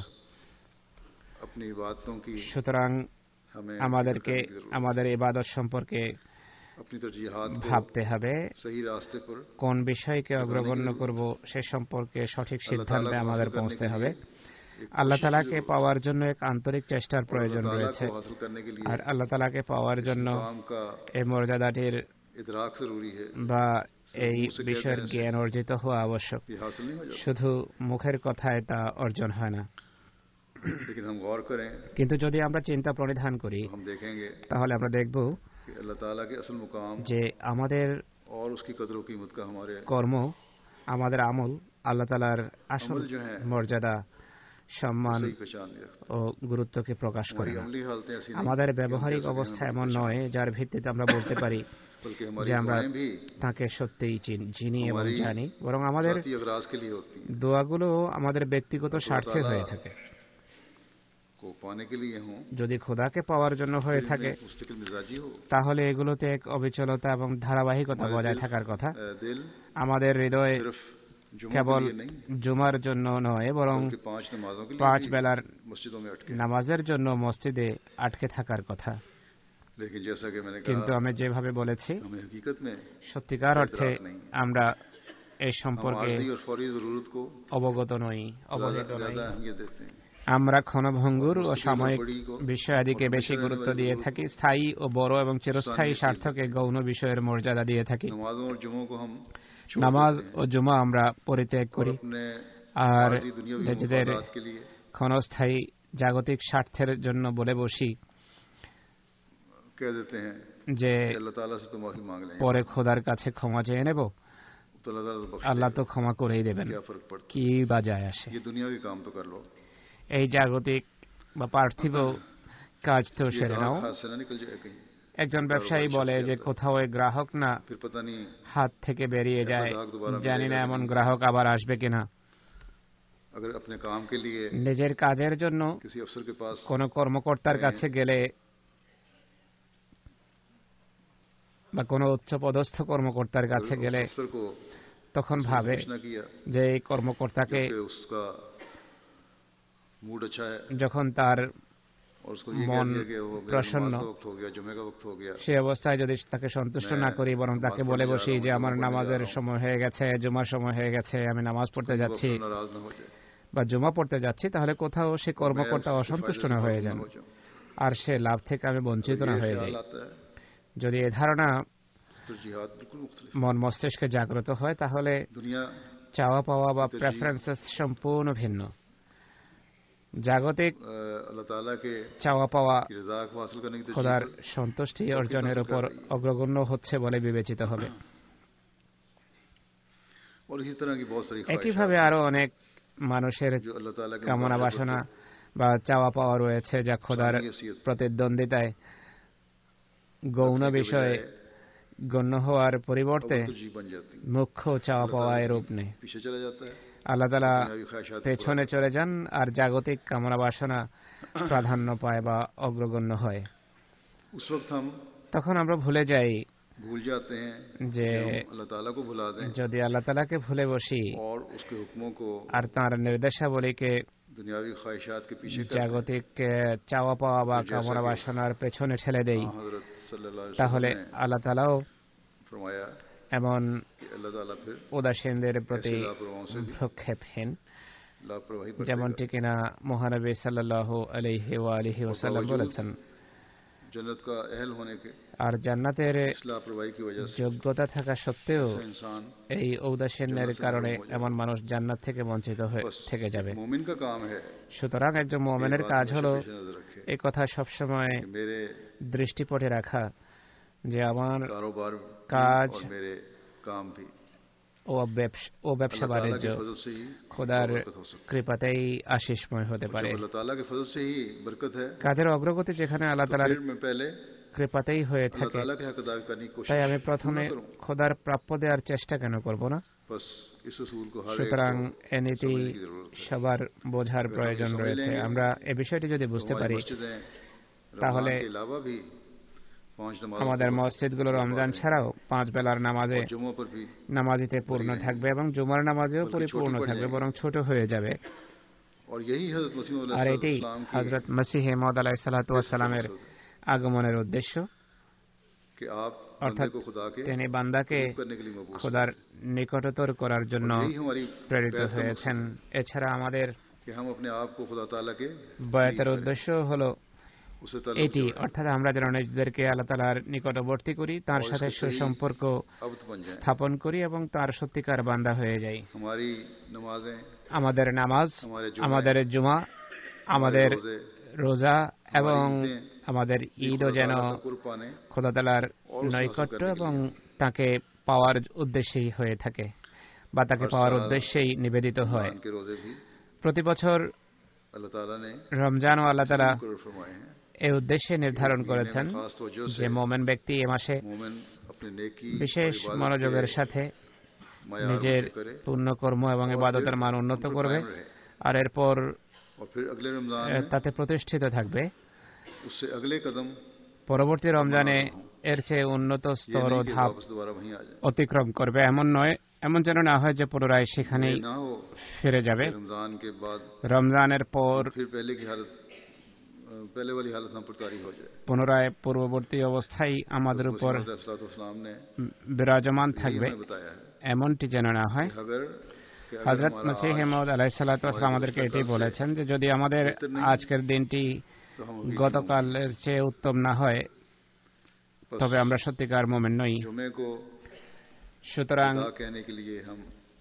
अपनी इबादतों की সুতরাং हमें আমাদেরকে फिक्र करने की जरूरत আমাদের ইবাদত সম্পর্কে है। अपनी तरजीहात को ভাবতে হবে, सही रास्ते पर কোন বিষয়কে অগ্রগণ্য করব সে সম্পর্কে সঠিক সিদ্ধান্তে আমাদের পৌঁছতে হবে। আল্লাহ তাআলাকে পাওয়ার জন্য এক আন্তরিক চেষ্টার প্রয়োজন ताला রয়েছে, को हासिल करने के लिए আর আল্লাহ তাআলাকে পাওয়ার জন্য काम का এই মর্যাদাটির इदराक जरूरी है। বা এই বিষয়ের জ্ঞান অর্জিত হওয়া আবশ্যক। ये हासिल नहीं हो जाता, শুধু মুখের কথায় তা অর্জন হয় না। लेकिन हम गौर करें কিন্তু যদি আমরা চিন্তা পরিধান করি तो हम देखेंगे তাহলে আমরা দেখব कि अल्लाह ताला के असल मुकाम যে আমাদের और उसकी कदर व कीमत का हमारे কর্ম, আমাদের আমল আল্লাহ তাআলার আসল अमल जो है মর্যাদা, সম্মান सही पहचान नहीं रखता। ও গুরুত্বকে প্রকাশ করে हमारी না। अमली हालतें ऐसी नहीं আমাদের कि हम ব্যবহারিক कह सकें অবস্থা हमारी এমন पहचान, নয় যার ভিত্তিতে আমরা বলতে পারি बल्कि हमारी যে আমরা दुआएं भी তাকে সত্যিই চিন- চিনি এবং हमारी জানি, বরং আমাদের जाती अगराज के लिए होती हैं, দোয়াগুলো আমাদের ব্যক্তিগত স্বার্থে হয়ে থাকে। को पाने के लिए हों, যদি খোদাকে পাওয়ার জন্য হয়ে থাকে इनमें मुस्तकिल मिजाजी हो, তাহলে এগুলোতে এক অবিচলতা এবং ধারাবাহিকতা हमारे বজায় दिल- থাকার কথা। अ, दिल আমাদের হৃদয় सिर्फ जुम्मों के কেবল लिए नहीं, জুমার জন্য নয়, বরং बल्कि पांच नमाजों के लिए পাঁচ भी বেলার मस्जिदों में अटके। নামাজের জন্য মসজিদে আটকে থাকার কথা। लेकिन जैसा कि मैंने কিন্তু कहा, আমি যেভাবে বলেছি, हमें हकीकत में সত্যিকার অর্থে আমরা এই हम সম্পর্কে आर्जी और फौरी जरूरत को অবগত নই, ज्यादा অবহিত নই। ज्यादा अहमियत देते हैं। আমরা ক্ষণভঙ্গুর ও সাময়িক বিষয়াদিকে বেশি গুরুত্ব দিয়ে থাকি, স্থায়ী ও বড় এবং চিরস্থায়ী স্বার্থকে গৌণ বিষয়ের মর্যাদা দিয়ে থাকি। नमाजों और जुम्मों को हम छोड़ নামাজ देते हैं ও জুমা আমরা পরিত্যাগ और করি, अपने আর आर्जी दुनियावी নিজেদের मफादात के लिए ক্ষণস্থায়ী জাগতিক স্বার্থের জন্য বলে বসি कह देते हैं যে कि अल्लाह ताला से तो माफी मांग लेंगे, পরে খোদার কাছে ক্ষমা চেয়ে নেব, तो अल्लाह ताला तो बख्श আল্লাহ देगा, তো ক্ষমা করেই দেবেন, क्या फर्क पड़ता কি বা যায় আসে। है, ये दुनियावी काम तो कर लो, এই জাগতিক বা পার্থিব কাজ তো ये সেরে নাও, हाथ हाथ से ना निकल जाए कहीं। একজন ব্যবসায়ী বলে যে কোথাও ওই গ্রাহক না फिर पता नहीं হাত থেকে বেরিয়ে যায়, জানি না এমন গ্রাহক আবার আসবে কিনা। अगर अपने काम के लिए নিজের কাজের জন্য किसी अफसर के पास কোনো কর্মকর্তার কাছে গেলে বা কোনো উচ্চপদস্থ কর্মকর্তার কাছে গেলে अफसर को তখন ভাবে पूछना किया যে এই কর্মকর্তাকে कि उसका मूड अच्छा है যখন তার और उसको ये कह মন दिया कि वो मेरे প্রসন্ন, नमाज का वक्त हो गया, जुमे का वक्त हो गया, সে অবস্থায় যদি তাকে সন্তুষ্ট না করি বরং তাকে বলে বসি যে আমার নামাজের সময় হয়ে গেছে, জুমার সময় হয়ে গেছে, আমি নামাজ পড়তে যাচ্ছি अफसर नाराज ना हो जाए, বা জুমা পড়তে যাচ্ছি, তাহলে কোথাও সে কর্মকর্তা অসন্তুষ্ট না হয়ে যান আর সে লাভ থেকে আমি বঞ্চিত না হয়ে যাই। आता है যদি এ ধারণা तरजीहात बिल्कुल मुख्तलिफ। মন মস্তিষ্কে জাগ্রত হয় তাহলে दुनिया চাওয়া পাওয়া বা প্রেফারেন্সেস সম্পূর্ণ ভিন্ন। জাগতিক अ, अल्लाह ताला के চাওয়া পাওয়া की रजा को हासिल करने की খোদার तरजीह সন্তুষ্টি অর্জনের উপর অগ্রগণ্য হচ্ছে বলে বিবেচিত হবে। और इसी तरह की बहुत सारी একইভাবে আরো অনেক মানুষের जो अल्लाह ताला के কামনা বাসনা বা চাওয়া পাওয়া রয়েছে যা খোদার প্রতিদ্বন্দ্বিতায় গৌণ বিষয়ে গণ্য হওয়ার পরিবর্তে तरजीह बन जाती है, মুখ্য চাওয়া পাওয়া এর রূপ নেয়। पीछे चला जाता है, আল্লাহ তাআলা दुनियावी ख्वाहिशात को পেছনে চলে যান আর জাগতিক কামনা বাসনা প্রাধান্য পায় বা অগ্রগণ্য হয়। उस वक्त हम তখন আমরা ভুলে যাই भूल जाते हैं যে कि हम अल्लाह ताला को भुला दें যদি আল্লাহ তাআলাকে ভুলে বসি और उसके हुक्मों को আর তাঁর নির্দেশাবলীকে दुनियावी ख्वाहिशात के पीछे कर জাগতিক আহ, চাওয়া পাওয়া বা কামনা বাসনার পেছনে ঠেলে দেই, हजरत सल्लल्लाहु अलैहि তাহলে वसल्लम ने আল্লাহ তাআলাও फरमाया এমন कि अल्लाह ताला फिर উদাসীনদের প্রতি ऐसे लापरवाहों से भी ভ্রক্ষেপহীন, लापरवाही बरतेगा। যেমনটি কিনা মহানবী সাল্লাল্লাহু আলাইহি ওয়া আলিহি ওয়াসাল্লাম বলেছেন। जन्नत का अहल होने के আর জান্নাতের इस लापरवाही की वजह से যোগ্যতা থাকা সত্ত্বেও ऐसा इंसान এই ঔদাসীন্যের কারণে এমন মানুষ জান্নাত থেকে বঞ্চিত হয়ে बस থেকে যাবে। मोमिन का काम है সুতরাং একজন মুমিনের ये बात কাজ हमेशा হলো पेश नजर रखे এই কথা সবসময় कि मेरे দৃষ্টিপটে রাখা যে আমার कारोबार काज और मेरे काम भी ও ব্যবসা ও ব্যবসা अल्लाह ताला বাণিজ্য के फजल से ही খোদার बरकत हो सकती কৃপাতেই আশিসময় হতে है। পারে। जब अल्लाह ताला के फजल से ही बरकत है কাজের অগ্রগতি যেখানে আল্লাহ तो তাআলার फिर मैं पहले কৃপাতেই হয়ে अल्लाह থাকে, ताला के हक अदा करने की कोशिश তাই আমি क्यों প্রথমে ना करूं। খোদার প্রাপ্য দেওয়ার চেষ্টা কেন করব না? बस इस असूल को हर एक সুতরাং को এ নীতি समझने की जरूरत है। সবার বোঝার প্রয়োজন समझ রয়েছে। लेंगे, আমরা এই বিষয়টি যদি तो বুঝতে हमारी পারি मस्जिदें তাহলে रमजान के अलावा भी पांच नमाजों আমাদের को মসজিদগুলো রমজান ছাড়াও পাঁচ বেলার নামাজে और जुम्मों पर भी নামাজিতে পূর্ণ থাকবে এবং জুমার নামাজেও পরিপূর্ণ থাকবে, বরং ছোট হয়ে যাবে। और यही हजरत मसीह আর এটি হযরত মসিহ মাউদ আলাইহিস সালাতু ওয়াস সালামের আগমনের উদ্দেশ্য, कि आप অর্থাৎ बंदे को खुदा के তিনি বান্দাকে करीब करने के लिए मबूस খোদার নিকটতর করার জন্য हैं। यही हमारी প্রেরিত बैत का হয়েছেন। मकसद এছাড়া আমাদের है कि हम अपने आप को खुदा ताला के বয়াতের উদ্দেশ্য হলো उसे ताल्लुक এটি, जोड़ें, অর্থাৎ আমরা যেন নিজেদেরকে আল্লাহ তাআলার নিকটবর্তী করি, তার और সাথে इसके सही সুসম্পর্ক अब्द बन जाएं। স্থাপন করি এবং তার সত্যিকার বান্দা হয়ে যাই। हमारी नमाजें, আমাদের নামাজ, हमारे जुमे, আমাদের জুমা, আমাদের हमारे रोजे রোজা এবং ঈদেं আমাদের भी ঈদও खुदा যেন ताला का कुर्ब पाने খোদা তাআলার और उसे हासिल নৈকট্য करने के এবং लिए তাকে পাওয়ার উদ্দেশ্যেই হয়ে থাকে বা তাকে हर পাওয়ার साल উদ্দেশ্যেই নিবেদিত হয়। रमजान के रोजे भी প্রতি বছর अल्लाह ताला ने রমজান ও আল্লাহ তাআলা मुकर्रर फरमाए हैं। এই উদ্দেশ্যে নির্ধারণ महीने করেছেন में खास तवज्जो যে से মোমেন ব্যক্তি এ মাসে मोमिन अपने नेकी বিশেষ और इबादत মনোযোগের के সাথে मयार নিজের ऊंचे करे পুণ্যকর্ম এবং और ইবাদতের फिर মান উন্নত हम पर করবে कायम रहे। আর এরপর और फिर अगले रमजान এ, में তাতে প্রতিষ্ঠিত থাকবে। उससे अगले कदम পরবর্তী রমজানে এর চেয়ে উন্নত ये স্তর ও नहीं कि ধাপ वापस दोबारा वहीं आ जाए। অতিক্রম করবে, এমন নয়, এমন যেন না হয় যে পুনরায় ये সেখানেই ना हो ফিরে যাবে। कि रमजान के बाद রমজানের পর फिर पहले की हालत अ, पहले वाली हालत हम पर तारी हो जाए। পুনরায় পূর্ববর্তী অবস্থায় আমাদের हज़रत উপর मसीह अलैहिस्सलाम ने বিরাজমান यही থাকবে, हमें बताया है এমনটি যেন না হয়। कि अगर कि अगर হযরত हमारा মসিহ आज মাউদ আলাইহিস সালাতু ওয়াস সালাম আমাদেরকে এটি বলেছেন যে যদি আমাদের আজকের দিনটি तो हम अभी গতকালের চেয়ে উত্তম না হয় बस তবে আমরা সত্যিকার মুমিন নই। जुमे को সুতরাং खुदा कहने के लिए हम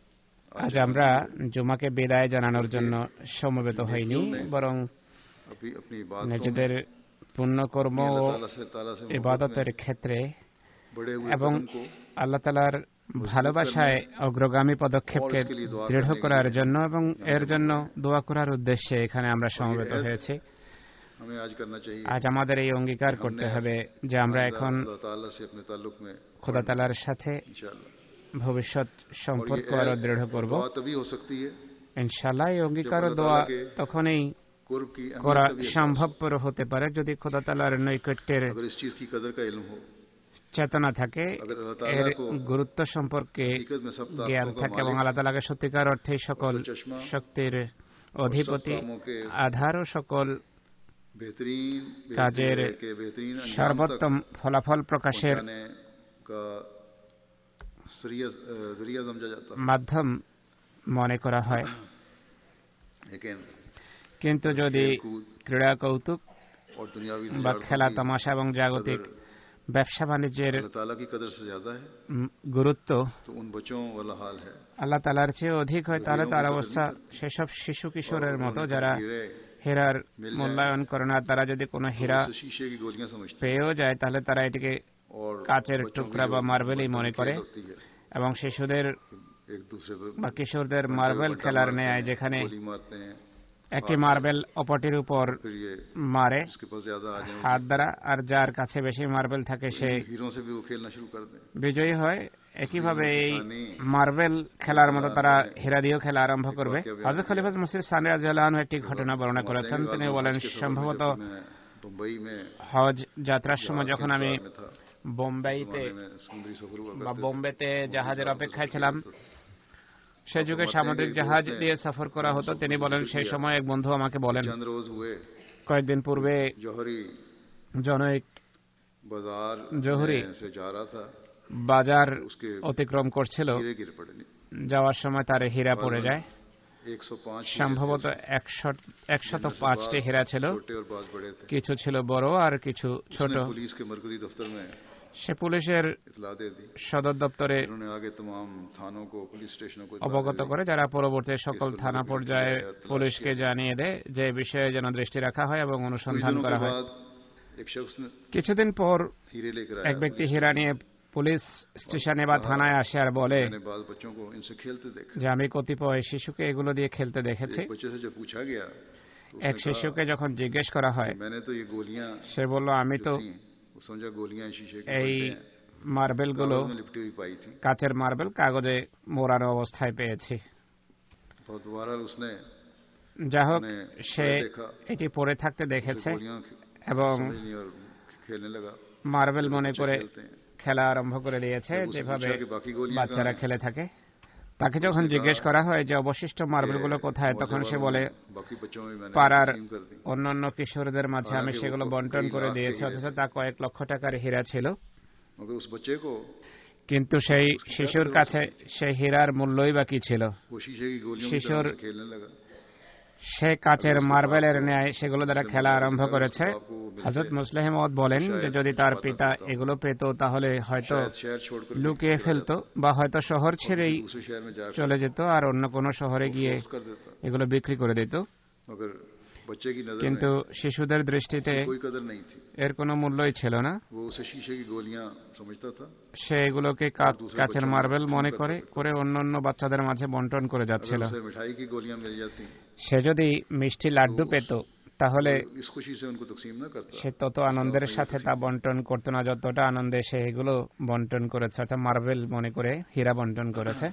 আজ আমরা জুমাকে বিদায় জানানোর জন্য সমবেত হইনি, বরং अभी अपनी बातों में নিজেদের পুণ্যকর্ম ও अल्लाह ताला से ताला से मोहब्बत ইবাদতের में ক্ষেত্রে बढ़े हुए এবং कदम को আল্লাহ তাআলার ভালোবাসায় অগ্রগামী পদক্ষেপকে দৃঢ় করার জন্য এবং এর জন্য দোয়া করার উদ্দেশ্যে এখানে আমরা সমবেত হয়েছি। हमें आज करना चाहिए আজ আমাদের এই অঙ্গীকার করতে হবে যে আমরা এখন खुदा ताला से अपने ताल्लुक में খোদা তাআলার সাথে इंशाल्लाह। ভবিষ্যৎ और ये সম্পর্ক আরো দৃঢ় করব। दुआ तभी हो सकती है ইনশাআল্লাহ এই অঙ্গীকার ও দোয়া তখনই कुर्ब की করা अहमियत तभी एहसास সম্ভবপর হতে পারে যদি খোদা তাআলার নৈকট্যের अगर इस चीज की कदर का इल्म हो, চেতনা থাকে, अगर अल्लाह এর ताला को গুরুত্ব সম্পর্কে हकीकत में सब জ্ঞান ताकतों का থাকে এবং मालिक আল্লাহ তাআলাকে সত্যিকার অর্থে সকল और चश्मा শক্তির অধিপতি, कामों के আধার ও সকল बेहतरीन কাজের बेहतरीन के बेहतरीन अंजाम तक সর্বোত্তম ফলাফল প্রকাশের पहुंचाने का जरिया जरिया समझा जाता है। মাধ্যম মনে করা হয়। लेकिन কিন্তু যদি कूद ক্রীড়া কৌতুক और दुनियावी বা तजारतों খেলা की তামাশা এবং জাগতিক ব্যবসা বাণিজ্যের अल्लाह ताला की कदर से ज्यादा है উম, গুরুত্ব तो उन बच्चों वाला हाल है আল্লাহ তাআলার চেয়ে অধিক হয়, তাহলে তার অবস্থা সেসব শিশু কিশোরের মতো যারা হীরার মূল্যায়ন করে না। তারা যদি কোনো হীরা उसे शीशे की गोलियां समझते हैं পেয়েও যায় তাহলে তারা এটিকে और কাচের बच्चों की টুকরা जो বা মার্বেলই बचपन মনে की করে खेल होती है, এবং শিশুদের एक दूसरे पे বা কিশোরদের बंटे- মার্বেল बंटा খেলার मारते ন্যায় हैं, যেখানে गोली मारते हैं, একটি মার্বেল অপরটির উপর फिर ये মারে जिसके पास ज्यादा आ जाए হাত দ্বারা, আর যার কাছে বেশি মার্বেল থাকে সে हीरों से भी वो खेलना शुरू कर दें। বিজয়ী হয়। একইভাবে এই মার্বেল খেলার মতো তারা হীরা দিয়েও খেলা আরম্ভ করবে। হযরত খলিফাতুল মসিহ সানি রাদিয়াল্লাহু আনহু একটি ঘটনা বর্ণনা করেছেন। তিনি বলেন, সম্ভবত मुंबई में হজ যাত্রার সময় যখন আমি में था, বোম্বাইতে में समुद्री सफर हुआ বা करते थे। বোম্বেতে জাহাজের অপেক্ষায় ছিলাম, সে যুগে সামুদ্রিক জাহাজ দিয়ে সফর করা হতো। তিনি বলেন, সেই সময় এক বন্ধু আমাকে বলেন, चंद रोज हुए কয়েকদিন পূর্বে जौहरी জনৈক बाजार जौहरी में से जा रहा था, বাজার उसके অতিক্রম করছিল। गिरे गिर पड़े যাওয়ার সময় তার হীরা পড়ে যায়। एक सौ पाँच সম্ভবত একশো একশত পাঁচটি হীরা ছিল, छोटे और बाज बड़े थे। কিছু ছিল বড় আর কিছু ছোট। उसने पुलिस के मरकजी दफ्तर में সে পুলিশের इतला दे दी। সদর দপ্তরে उन्होंने आगे तमाम थानों को, पुलिस स्टेशनों को इतला অবগত दे दी। করে, যারা পরবর্তী সকল থানা পর্যায়ে পুলিশকে জানিয়ে দেয় যে বিষয়ে যেন দৃষ্টি রাখা হয় এবং कुछ অনুসন্ধান दिनों করা के হয়। बाद एक शख्स ने কিছুদিন পর हीरे लेकर এক आया। ব্যক্তি হীরা নিয়ে পুলিশ স্টেশনে বা থানায় আসে আর বলে मैंने बाल बच्चों को इनसे खेलते देखा। যে আমি কতিপয় শিশুকে এগুলো দিয়ে খেলতে দেখেছি। एक बच्चे से जब पूछा गया तो এক उसने শিশুকে যখন জিজ্ঞেস করা হয়, मैंने तो ये गोलियां সে बলল, আমি जो তো थी वो समझा गोलियां शीशे के এই बंटे हैं, মার্বেলগুলো कागज में लिपटी हुई पाई थी। কাচের মার্বেল কাগজে মোড়ানো অবস্থায় পেয়েছি। बहुत बहरहाल उसने যা হোক, মানে সে পরে দেখা, এটি পড়ে থাকতে उसे দেখেছে गोलियां এবং समझ ली और खेलने लगा। মার্বেল মনে बच्चे করে खेलते हैं। খেলা আরম্ভ করে দিয়েছে, जब उससे যেভাবে पूछा कि बाकी गोलियां বাচ্চারা कहाँ हैं? খেলে থাকে। তাকে যখন उसने জিজ্ঞেস कहा করা হয় যে অবশিষ্ট মার্বেলগুলো কোথায়, তখন मोहल्ले সে वालों বলে, में, बाकी बच्चों में मैंने পাড়ার तकसीम कर दी। অন্যান্য কিশোরদের মাঝে আমি হালাকি সেগুলো ও বন্টন কই করে লাখ দিয়েছি, কে অথচ হিরে তা কয়েক লক্ষ টাকার হীরা ছিল। मगर उस बच्चे को কিন্তু সেই শিশুর কাছে সেই হীরার মূল্যই বা কি ছিল? वो शीशे की गोलियों की शिशुर तरह से खेलने लगा। সে কাচের মার্বেলের ন্যায় সেগুলো দ্বারা খেলা আরম্ভ করেছে। হযরত মুসলিহ মাউদ বলেন যে যদি তার পিতা এগুলো পেত তাহলে হয়তো शायद शहर छोड़कर লুকিয়ে ফেলতো বা হয়তো শহর ছেড়েই दूसरे शहर में जाकर চলে যেত আর অন্য কোনো শহরে গিয়ে फोर्स कर देता। এগুলো বিক্রি করে দিত। मगर बच्चे की नजर কিন্তু में শিশুদের দৃষ্টিতে कोई कदर नहीं थी। এর কোনো মূল্যই ছিল না। वो उसे शीशे की गोलियां समझता था। সে এগুলোকে কাচের মার্বেল মনে করে করে অন্যান্য বাচ্চাদের মাঝে বন্টন করে যাচ্ছিল। अगर उसे मिठाई की गोलियां मिल जाती সে যদি মিষ্টি লাড্ডু পেত তাহলে तो इस खुशी से उनको तकसीम न करता। সে তত আনন্দের সাথে তা বন্টন করতো না যতটা আনন্দে সে এগুলো বন্টন করেছে, অর্থাৎ মার্বেল মনে করে হীরা বন্টন করেছে।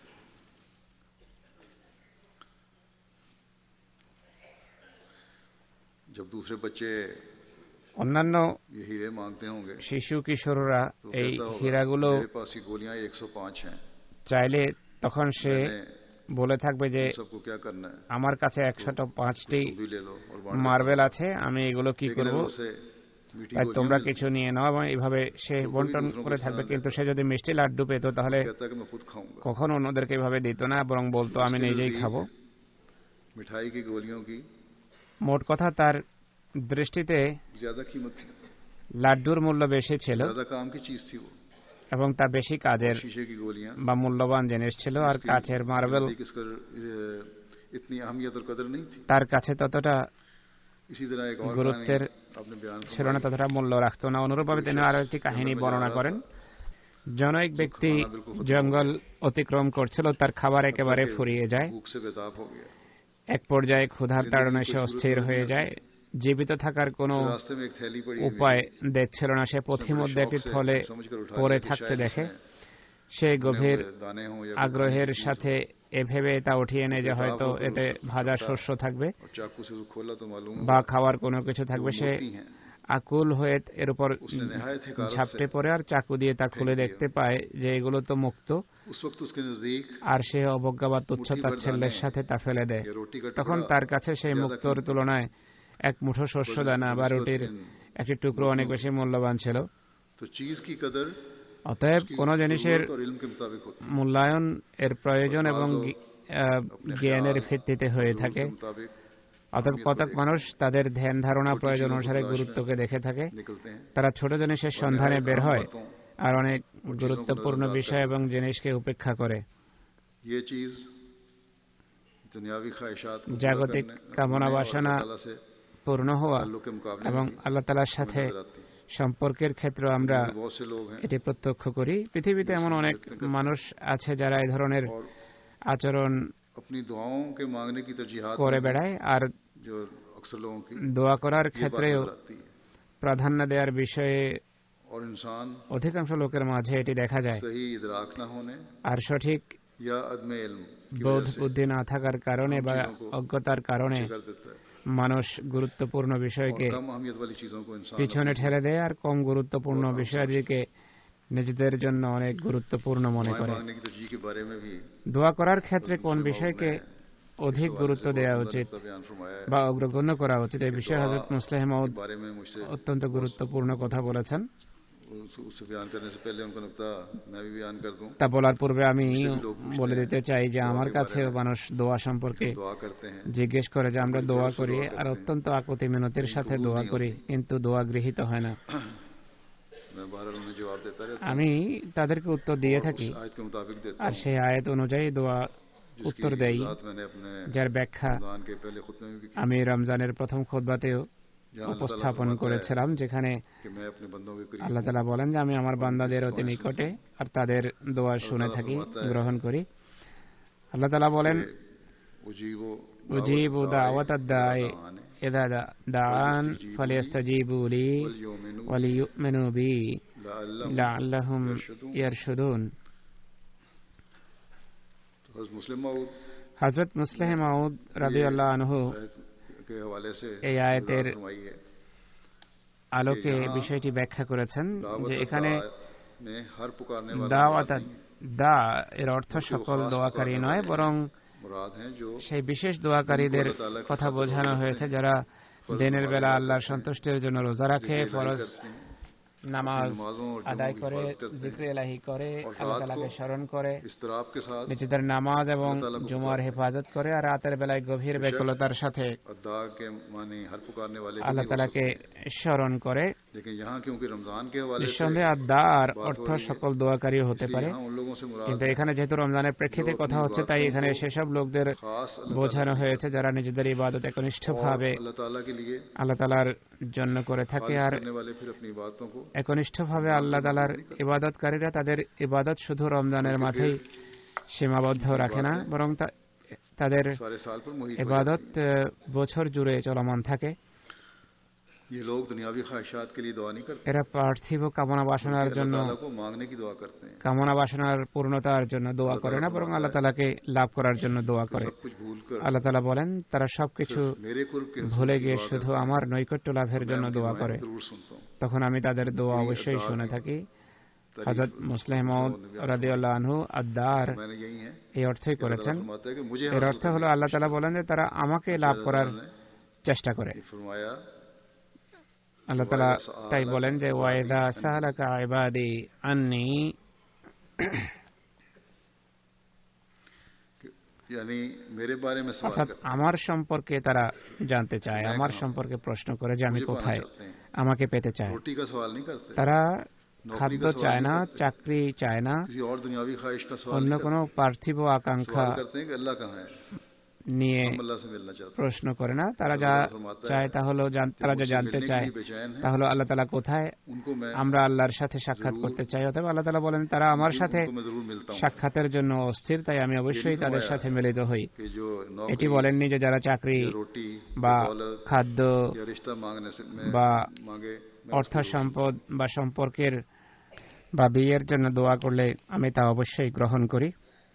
जब दूसरे बच्चे অন্যান্য ये हीरे मांगते होंगे শিশু কিশোররা तो এই कहता होगा, হীরাগুলো मेरे पास ये गोलियां एक सौ पाँच हैं, চাইলে তখন সে मैंने বলে থাকবে যে इन सबको क्या करना है, আমার কাছে একশত পাঁচটি तुम भी ले लो और बांट दो। মার্বেল আছে, আমি এগুলো কি लेकिन করব, अगर उसे मीठी তাই गोलियां তোমরা मिल কিছু নিয়ে নাও এবং এইভাবে সে বন্টন করে থাকবে। কিন্তু সে যদি মিষ্টি লাড্ডু পেত তাহলে कहता है कि मैं खुद खाऊंगा। কখনো অন্যদেরকে এইভাবে দিত না, বরং বলতো আমি নিজেই খাবো। मिठाई की गोलियों की মোট কথা তার দৃষ্টিতে ज्यादा कीमत थी, লাড্ডুর মূল্য বেশি ছিল ज्यादा काम की चीज थी वो। এবং তা বেশি কাজের शीशे की गोलियां বা মূল্যবান জিনিস ছিল, আর কাচের মার্বেল किसकर इतनी अहमियत और कदर नहीं थी। তার কাছে ততটা इसी तरह एक और গুরুত্বের कहानी आपने बयान ছিল না, ততটা মূল্য রাখতো না। অনুরূপভাবে তিনি আরো একটি কাহিনী বর্ণনা করেন। জনৈক ব্যক্তি জঙ্গল অতিক্রম করছিল, তার খাবার একেবারে ফুরিয়ে যায়। भूख से बेताब हो गया। এক পর্যায়ে ক্ষুধার তাড়নায় সে অস্থির হয়ে যায়। জীবিত থাকার কোনো फिर रास्ते में एक थैली पड़ी हुई উপায় मिली। দেখছিল না। সে পথিমধ্যে একটি থলে समझकर उठा পড়ে लिया कि থাকতে शायद দেখে। इसमें সে भुने গভীর हुए दाने हों या कोई खाने আগ্রহের की चीज़ সাথে हो। এ ভেবে তা উঠিয়ে এনে যে बेताब হয়তো होकर এতে उसे ভাজা झपटा শস্য থাকবে और चाकू से उसको खोला तो मालूम বা हुआ খাওয়ার কোনো কিছু कि থাকবে। वो সে मोती हैं। আকুল হয়ে এর উপর उसने नहायत हिकारत ঝাপটে से পড়ে আর চাকু দিয়ে তা খুলে फेंक दिए। দেখতে পায় যে এগুলো তো মুক্ত। उस वक्त उसके नजदीक আর সে অবজ্ঞা বা তুচ্ছ মুঠি ভর তাচ্ছিল্যের দানে সাথে তা ফেলে দেয়। या रोटी का তখন टुकड़ा তার কাছে সেই ज्यादा মুক্তর कीमती था। তুলনায় এক মুঠো শস্য দানা বা बनिस्बत রুটির इन একটি টুকরো অনেক বেশি মূল্যবান ছিল। तो चीज की कदर অতএব उसकी কোনো জিনিসের जरूरत और इल्म के मुताबिक होती है। মূল্যায়ন এর প্রয়োজন এবং গি- আহ, अपने জ্ঞানের ख्याल ভিত্তিতে और হয়ে जरूरत থাকে। के मुताबिक অতএব अहमियत को কতক देखते মানুষ তাদের ধ্যান ধারণা छोटी প্রয়োজন चीजों को অনুসারে तलाश में গুরুত্বকে দেখে থাকে। निकलते हैं তারা ছোট জিনিসের और সন্ধানে निहायत बेर अहम হয় बातों আর অনেক और चीजों को গুরুত্বপূর্ণ नजरअंदाज বিষয় कर এবং देते জিনিসকে উপেক্ষা করে। हैं। ये चीज दुनियावी ख्वाहिशात को पूरा জাগতিক करने কামনা और বাসনা अल्लाह ताला से পূর্ণ হওয়া ताल्लुक के मुकाबले এবং में भी আল্লাহ তাআলার हमें সাথে नजर आती है। সম্পর্কের ক্ষেত্রে আমরা दुनिया में बहुत से लोग हैं এটি প্রত্যক্ষ করি। পৃথিবীতে এমন অনেক মানুষ আছে যারা এই ধরনের और আচরণ अपनी दुआओं के मांगने की तरजीहात করে में भी বেড়ায় আর जो अक्सर लोगों की দোয়া করার ये बात ক্ষেত্রেও नजर आती है। প্রাধান্য দেওয়ার বিষয়ে और इंसान অধিকাংশ লোকের মাঝে এটি দেখা যায়। सही इदराक न होने আর সঠিক या अदम इल्म की বোধ वजह से বুদ্ধি না থাকার কারণে বা অজ্ঞতার কারণে पीछे कर देता है মানুষ গুরুত্বপূর্ণ और বিষয়কে कम अहमियत वाली चीजों को इंसान পিছনে अपनी ঠেলে দেয় আর কম গুরুত্বপূর্ণ बहुत आम বিষয়াদিকে নিজেদের জন্য অনেক গুরুত্বপূর্ণ মনে दुआएं করে। मांगने की तरजीह के बारे में भी দোয়া করার ক্ষেত্রে কোন मुस्लिम বিষয়কে ने অধিক इस हवाले গুরুত্ব से बहुत দেওয়া उम्दा উচিত नुक्ता बयान फरमाया है। বা অগ্রগণ্য করা উচিত এই বিষয়ে দোয়া হযরত মুসলিম মাউদ के बारे में मुझसे অত্যন্ত गुरुत्वपूर्ण কথা বলেছেন। उस- उससे बयान करने से पहले उनका नुक्ता मैं भी बयान कर दूं। তা বলার পূর্বে আমি मुझसे भी लोग पूछते বলে हैं দিতে চাই যে দোয়া আমার के কাছে बारे में। মানুষ দোয়া সম্পর্কে दुआ करते हैं জিজ্ঞেস করে যে আমরা বড় দোয়া জোরসে করি দোয়া আর করতে हैं। অত্যন্ত আকুতি মিনতির नहीं, সাথে कबूल দোয়া नहीं করি होती। কিন্তু দোয়া গৃহীত হয় না। मैं बहरहाल उन्हें जवाब देता रहता हूं আমি তাদেরকে উত্তর দিয়ে और থাকি उस आयत के मुताबिक देता আর हूं সেই আয়াত অনুযায়ী দোয়া जिसकी উত্তর দেই, वजाहत मैंने अपने যার ব্যাখ্যা रमजान के पहले खुतबे में भी की আমি রমজানের প্রথম খুতবাতেও जहां अल्लाह ताला উপস্থাপন फरमाता है করেছিলাম, যেখানে कि मैं अपने बंदों के करीब আল্লাহ हूं। তাআলা বলেন যে আমি আমার বান্দাদের অতি নিকটে আর তাদের দোয়া শুনে থাকি, গ্রহণ করি। আল্লাহ তাআলা বলেন उजीबो উজিবু দাওয়াতাদ দাঈ ইযা দাআন ফালিয়াস্তাজিবু লি वलयुमिनु ওয়া লিয়ুমিনু বি लअल्लहुम লাআল্লাহুম यरशुदून। ইয়ারশুদুন। तो हज़रत मुस्लिम मऊद হযরত মুসলিম মাউদ রাদিয়াল্লাহু আনহু आयत के हवाले से এই আয়াতের वजाहत फरमाई है। আলোকে বিষয়টি ব্যাখ্যা করেছেন যে दावत এখানে दाअ में हर पुकारने वाला দাওয়াত मुराद नहीं, দা এর অর্থ সকল দোয়াকারী নয়, বরং मुराद हैं जो সেই বিশেষ দোয়াকারীদের কথা বোঝানো হয়েছে যারা দিনের বেলা আল্লাহর সন্তুষ্টির জন্য রোজা রাখে, जिक्र ফরজ करते हैं, নামাজ नमाजों और আদায় जुमों की করে, हिफाजत करते हैं, জিক্র ইলাহি করে, और আল্লাহ रात তাআলাকে को স্মরণ করে, इस्तराब के साथ নিজেদের নামাজ এবং আল্লাহ তাআলা জুমার পুকারে। হেফাজত করে, আর রাতের বেলায় গভীর ব্যাকুলতার সাথে अदा के माने हर पुकारने वाले भी আল্লাহ हो তাআলাকে सकते हैं। স্মরণ করে। लेकिन यहाँ क्योंकि रमजान के हवाले से নিঃসন্দেহে আদার অর্থ সকল দোয়াকারী হতে इसलिए পারে, यहाँ उन लोगों से मुराद কিন্তু है এখানে যেহেতু রমজানের প্রেক্ষিতে কথা হচ্ছে তাই এখানে সেসব লোকদের खास अल्लाह বোঝানো ताला হয়েছে যারা নিজেদের ইবাদত और একনিষ্ঠভাবে अल्लाह ताला के लिए আল্লাহ তাআলার জন্য করে থাকে, खालिस আর करने वाले फिर अपनी बातों को একনিষ্ঠভাবে আল্লাহ তাআলার ইবাদতকারীরা তাদের ইবাদত শুধু রমজানের মাঝেই সীমাবদ্ধ রাখে না, বরং তা- তাদের सारे साल पर मुहित हो ইবাদত जाती है। আহ, বছর জুড়ে চলমান থাকে। ये लोग दुनियावी ख्वाहिशात के लिए दुआ नहीं करते, এরা পার্থিব কামনা বাসনার बल्कि জন্য अल्लाह ताला को मांगने की दुआ करते हैं। কামনা বাসনার পূর্ণতার জন্য দোয়া করে না, বরং আল্লাহ তাআলাকে লাভ করার জন্য দোয়া করে। सब कुछ भूल कर আল্লাহ তাআলা বলেন তারা সবকিছু मेरे कुर्ब के ভুলে हुस्न গিয়ে की दुआ শুধু करते हैं। আমার নৈকট্য লাভের मैं জন্য उनकी দোয়া दुआएं করে, जरूर सुनता हूँ। তখন আমি তাদের দোয়া অবশ্যই শুনে থাকি। হযরত মুসলিম মাউদ রাদিয়াল্লাহু আনহু আদ-দার मैंने यही है এই অর্থই कि করেছেন। अल्लाह फरमाता है कि मुझे এর हासिल অর্থ হলো আল্লাহ তাআলা বলেন যে তারা আমাকে লাভ করার চেষ্টা করে। करने फरमाया আল্লাহ তাআলা তাই বলেন যে ওয়াইদা সালাকা ইবাদি আন্নি, यानी मेरे बारे में सवाल অর্থাৎ करते আমার সম্পর্কে তারা জানতে চায়, আমার সম্পর্কে প্রশ্ন করে যে আমি मुझे पाना কোথায়, चाहते हैं, আমাকে পেতে চায়। रोटी का सवाल नहीं करते, তারা नौकरी খাদ্য का सवाल চায় नहीं না, करते, চাকরি চায় না, किसी और दुनियावी ख्वाहिश का सवाल অন্য नहीं কোনো करते, পার্থিব আকাঙ্ক্ষা सवाल करते हैं कि अल्लाह कहाँ है। নিয়ে हम अल्लाह से मिलना चाहते हैं। প্রশ্ন করে না। তারা যা চায় তা হলো জান- তারা যা জানতে চায় তা হলো আল্লাহ তাআলা কোথায়, उनको मैं আমরা আল্লাহর সাথে সাক্ষাৎ করতে চাই। অতএব আল্লাহ তাআলা বলেন তারা আমার সাথে उनको मैं जरूर मिलता हूँ সাক্ষাতের জন্য অস্থির, তাই আমি অবশ্যই তাদের সাথে মিলিত হই। कि जो এটি नौकरी বলেননি যে যারা চাকরি या रोटी বা या दौलत খাদ্য या रिश्ता मांगने से मैं বা मांगे मैं অর্থ সম্পদ বা সম্পর্কের বা বিয়ের জন্য দোয়া করলে আমি তা অবশ্যই গ্রহণ করি।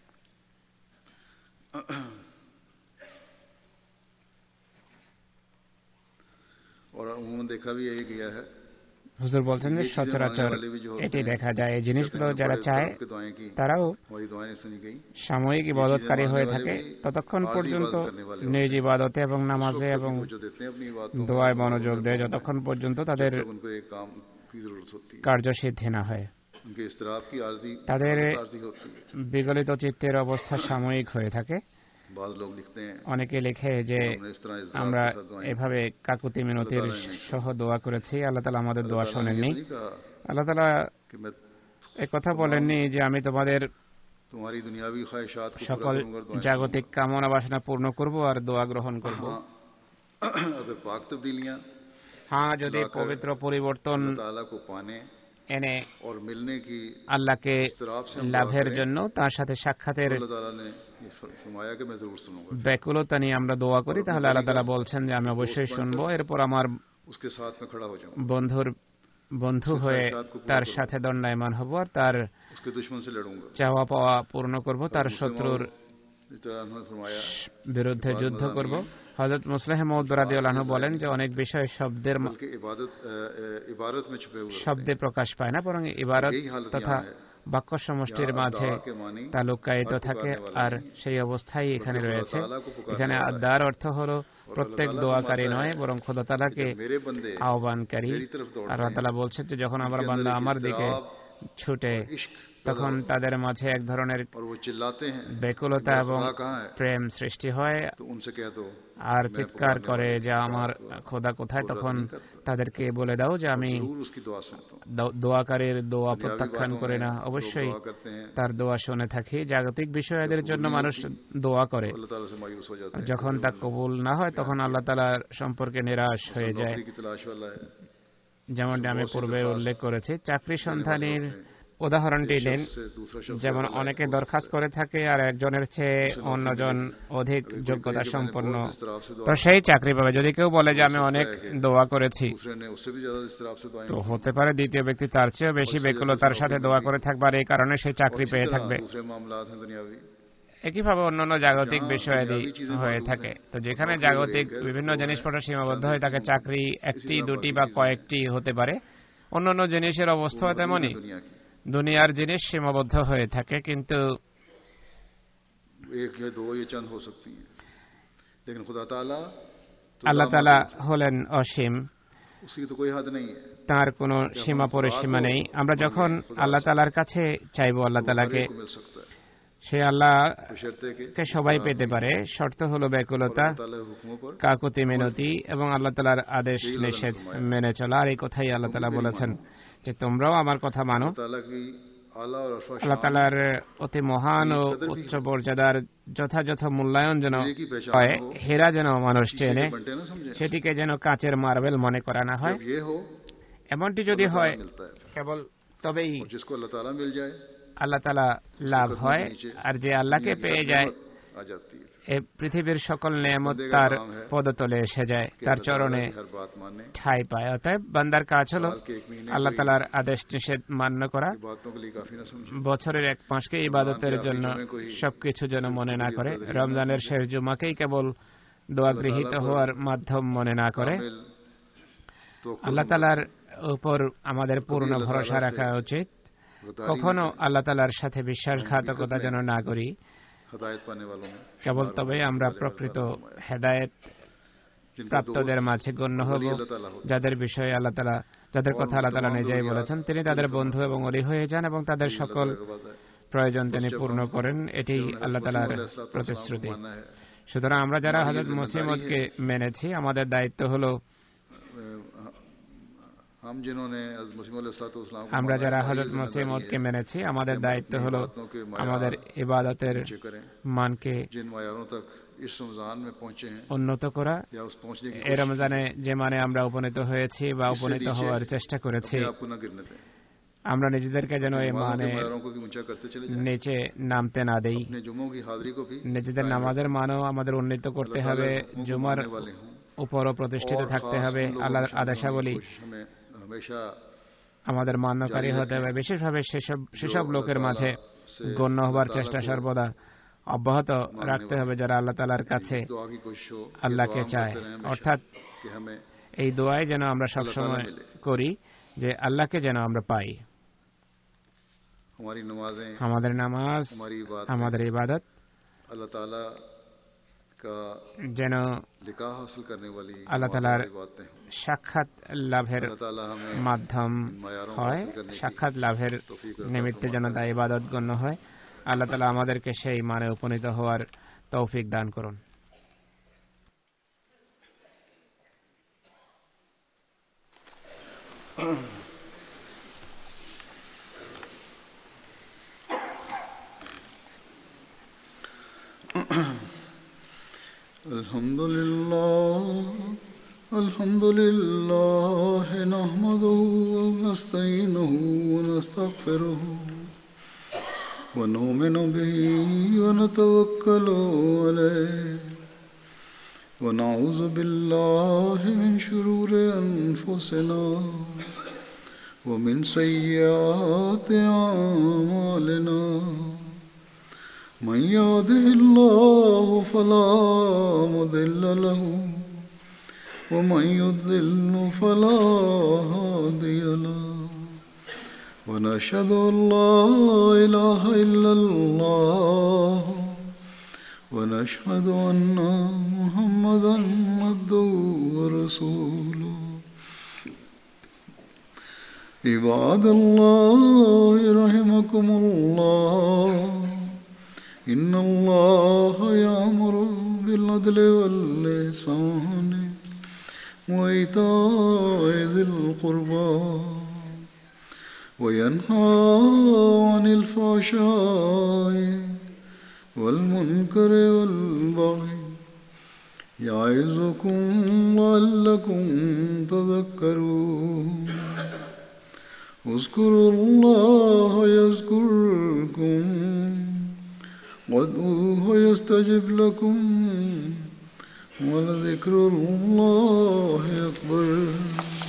और उन्होंने देखा भी यही किया है হুজুর বলছেন যে সচরাচর এটি দেখা যায়, এই জিনিসগুলো যারা চায় তারাও हमारी दुआएं सुनी गई সাময়িক ইবাদতকারী হয়ে থাকে ততক্ষণ পর্যন্ত নিজ ইবাদতে এবং নামাজে এবং जो देते हैं अपनी बातों দোয়ায় মনোযোগ দেয় যতক্ষণ পর্যন্ত তাদের में उनको एक काम की जरूरत होती है কার্যসিদ্ধি না হয়। उनके इस्तराब की आर्जी তাদের आर्जी होती है। বিগলিত চিত্তের অবস্থা সাময়িক হয়ে থাকে। बाद लोग लिखते हैं অনেকে লেখে যে हमने इस तरह इस्तराब আমরা के साथ दुआएं এভাবে কাকুতি মিনতির সহ দোয়া করেছি, আল্লাহ তাআলা আমাদের দোয়া শোনেননি। नहीं कहा আল্লাহ তাআলা कि मैं একথা বলেননি যে আমি তোমাদের तुम्हारी दुनियावी ख्वाहिशात को पूरा সকল करूंगा और दुआएं জাগতিক কামনা বাসনা পূর্ণ করব আর দোয়া গ্রহণ করব। सुनूंगा। अगर पाक तब्दीलियां হ্যাঁ, যদি পবিত্র পরিবর্তন अल्लाह ताला को पाने এনে और मिलने की আল্লাহকে इस्तराब से हम दुआ লাভের करें, জন্য তার সাথে সাক্ষাতের अल्लाह ताला ने ये फरमाया कि मैं जरूर सुनूंगा। ব্যাকুলতা নিয়ে আমরা দোয়া করি, তাহলে আল্লাহ তাআলা বলছেন যে আমি অবশ্যই শুনবো। এরপর আমার उसके साथ में खड़ा हो जाऊं, বন্ধুর বন্ধু হয়ে তার সাথে দণ্ডায়মান হব আর তার उसके दुश्मन से लड़ूंगा। চাওয়া পাওয়া পূর্ণ করব, তার শত্রুর इस तरह उन्होंने फरमाया বিরুদ্ধে যুদ্ধ করব। হযরত মুসলিম মাউদ রাদিয়াল্লাহু আনহু বলেন যে অনেক বিষয় শব্দের ম- बल्कि इबादत अ, अ, इबारत में छुपे हुए होते শব্দে প্রকাশ পায় না, বরং ইবারত यही हालत তথা यहाँ है। বাক্য সমষ্টির यहाँ মাঝে अद्दावा के मानी তা লুকায়িত हर থাকে, पुकारने वाला আর नहीं, সেই অবস্থায় এখানে बल्कि রয়েছে। खुदा ताला को पुकारने এখানে वाला है। আদার অর্থ হলো প্রত্যেক ताला দোয়াকারী फरमाता নয়, है বরং খোদা তাআলাকে कि जब मेरे बंदे আহ্বানকারী। मेरी तरफ दौड़ते আল্লাহ हैं, তাআলা বলছেন যে যখন আমার उनके বান্দা अंदर एक আমার দিকে इज़्तिराब ছুটে और इश्क তখন তাদের মাঝে এক ধরনের और वो चिल्लाते हैं ব্যাকুলতা मेरा এবং खुदा कहाँ है? প্রেম সৃষ্টি হয় तो उनसे कह दो আর मैं চিৎকার पुकारने করে वाले যে की আমার पुकार খোদা কোথায়। पूरा তখন नहीं करता। তাদেরকে বলে দাও যে আমি जरूर उसकी दुआ सुनता हूँ। দ- দোয়াকারীর দোয়া दुनियावी প্রত্যাখ্যান बातों করে में না, लोग অবশ্যই दुआ करते हैं, তার দোয়া শুনে থাকি। জাগতিক বিষয়াদের জন্য মানুষ দোয়া করে, अल्लाह ताला से मायूस हो जाते हैं। যখন তা কবুল না হয় তখন আল্লাহ তাআলার সম্পর্কে নিরাশ হয়ে যায়। नौकरी की तलाश वाला है, যেমনটি আমি পূর্বে উল্লেখ করেছি, চাকরি সন্ধানীর উদাহরণটি নেন। से दूसरा शख्स যেমন অনেকে দরখাস্ত করে থাকে আর একজনের চেয়ে অন্যজন অধিক যোগ্যতা সম্পন্ন, তো সেই চাকরি পাবে। যদি কেউ বলে যে আমি অনেক দোয়া করেছি, दूसरे ने उससे भी ज्यादा इस्तराब से दुआएं তো হতে পারে দ্বিতীয় ব্যক্তি তার চেয়েও বেশি বেকুলতার সাথে দোয়া করে থাকবে আর এই কারণে সেই চাকরি इसी পেয়ে तरह থাকবে। दूसरे मामलात हैं दुनियावी, একইভাবে অন্যান্য জাগতিক বিষয়াদি হয়ে থাকে। তো যেখানে জাগতিক বিভিন্ন জিনিসপত্র সীমাবদ্ধ হয়ে থাকে, চাকরি একটি দুটি বা কয়েকটি হতে পারে। অন্যান্য জিনিসের অবস্থাও তেমনই, दुनिया की দুনিয়ার জিনিস সীমাবদ্ধ হয়ে থাকে, কিন্তু एक या दो ये चंद हो सकती हैं, लेकिन खुदा ताला तो আল্লাহ তাআলা হলেন অসীম, उसकी तो कोई हद नहीं है। তার কোনো সীমা পরিসীমা নেই। আমরা যখন আল্লাহ তাআলার কাছে চাইবো, আল্লাহ তাআলাকে, को मिल सकता है সে আল্লাহকে बशर्ते कि সবাই পেতে পারে। শর্ত হলো ব্যাকুলতা, अल्लाह ताला के हुक्मों पर কাকুতি মিনতি এবং আল্লাহ তাআলার আদেশ নিষেধ মেনে চলা। আর এই কথাই আল্লাহ তাআলা বলেছেন যে তোমরাও আমার কথা মানো। ताला की आला और अरफा আল্লাহ তাআলার অতি মহান ও উচ্চ মর্যাদার যথাযথ মূল্যায়ন যেন হয়, হেরা যেন মানুষ চেনে, बंटे ना समझे। সেটিকে যেন কাচের মার্বেল মনে করা না হয়। जब ये हो এমনটি যদি হয় मिलता है, কেবল তবেই और जिसको अल्लाह ताला मिल जाए আল্লাহ তাআলা লাভ হয়। আর যে আল্লাহকে পেয়ে যায়, आ जाती है। এই পৃথিবীর সকল নেয়ামত তার পদতলে এসে যায়, তার চরণে हर बात मानने ঠাঁই পায়। অতএব বান্দার কাজ হলো আল্লাহ তাআলার আদেশ নিষেধ মান্য করা। की बातों के लिए काफी ना समझे। বছরের এক মাসকে ইবাদতের জন্য সবকিছু যেন মনে না করে, রমজানের শেষ জুমাকেই কেবল দোয়া গৃহীত হওয়ার মাধ্যম মনে না করে। तो আল্লাহ তাআলার উপর আমাদের পূর্ণ ভরসা রাখা উচিত। কখনো আল্লাহ তাআলার সাথে বিশ্বাসঘাতকতা যেন না করি। हदायत पाने वालों में কেবল তবেই আমরা প্রকৃত হেদায়েত প্রাপ্তদের মাঝে গণ্য হব, যাদের বিষয়ে আল্লাহ তাআলা, যাদের কথা আল্লাহ তাআলা নিজেই বলেছেন তিনি তাদের বন্ধু এবং ওলি হয়ে যান এবং তাদের সকল প্রয়োজন তিনি পূর্ণ করেন। এটি আল্লাহ তাআলার প্রতিশ্রুতি। সুতরাং আমরা যারা হযরত মসিহ মউদকে মেনেছি, আমাদের দায়িত্ব হলো, हम जिन्होंने मसीह अलैहिस्सलाम को আমরা যারা হযরত মসিহ মউদকে মেনেছি, আমাদের দায়িত্ব হলো আমাদের ইবাদতের करें, মানকে जिन मायारों तक इस रमजान में पहुंचे हैं উন্নত করা, या उस पहुंचने की এই कोशिश রমজানে যে মানে আমরা উপনীত হয়েছি বা উপনীত হওয়ার চেষ্টা করেছি, अपने आप को न गिरने दें। আমরা নিজেদেরকে যেন এই जुम्मों মানে के मायरों को भी ऊंचा करते चले जाएं। নিচে নামতে না দেই। अपने जुम्मों की हाजिरी को भी নিজেদের নামাজের মানও আমাদের উন্নীত করতে अल्लाह হবে, ताला के हुक्मों को জুমার मानने वाले हों উপরও প্রতিষ্ঠিত और থাকতে खास হবে, उन लोगों আল্লাহর में शामिल होने की আদেশাবলী कोशिश हमें हमेशा আমাদের মান্যকারী হতে হবে, বিশেষভাবে সেসব সেসব লোকের মাঝে গণ্য হবার চেষ্টা সর্বদা অব্যাহত রাখতে হবে যারা আল্লাহ তাআলার কাছে इस दुआ की कोशिश हो ये আল্লাহকে दुआ हम চায়। करते रहें हमेशा অর্থাৎ कि हमें এই দোয়াই যেন আমরা সবসময় মিলে। করি যে আল্লাহকে যেন আমরা পাই। हमारी नमाजें আমাদের নামাজ, हमारी इबादतें আমাদের ইবাদত अल्लाह ताला का যেন लिखा हासिल करने वाली अल्लाह नमाज़ ताला- और इबादतें हों। সাক্ষাৎ লাভের अल्लाह ताला हमें মাধ্যম इन मायारों को হয়, हासिल करने की সাক্ষাৎ লাভের तौफीक अता নিমিত্তে যেন फरमाता তা ইবাদত গণ্য হয়। আল্লাহ তাআলা আমাদেরকে সেই মানে উপনীত হওয়ার তৌফিক দান করুন। الحمد لله الحمد لله نحمده ونستعينه ونستغفره ونؤمن به ونتوكل عليه ونعوذ بالله من شرور أنفسنا ومن سيئات أعمالنا من يهده الله فلا مضل له ومن يضلل فلا هادي له ونشهد أن لا إله إلا الله ونشهد أن محمدا عبده ورسوله عباد الله رحمكم الله إن الله يأمر بالعدل والإحسان وإيتاء ذي القربى وينهى عن الفحشاء والمنكر والبغي يعظكم لعلكم تذكرون اذكروا الله يذكركم وادعوه يستجب لكم ولذكر الله أكبر.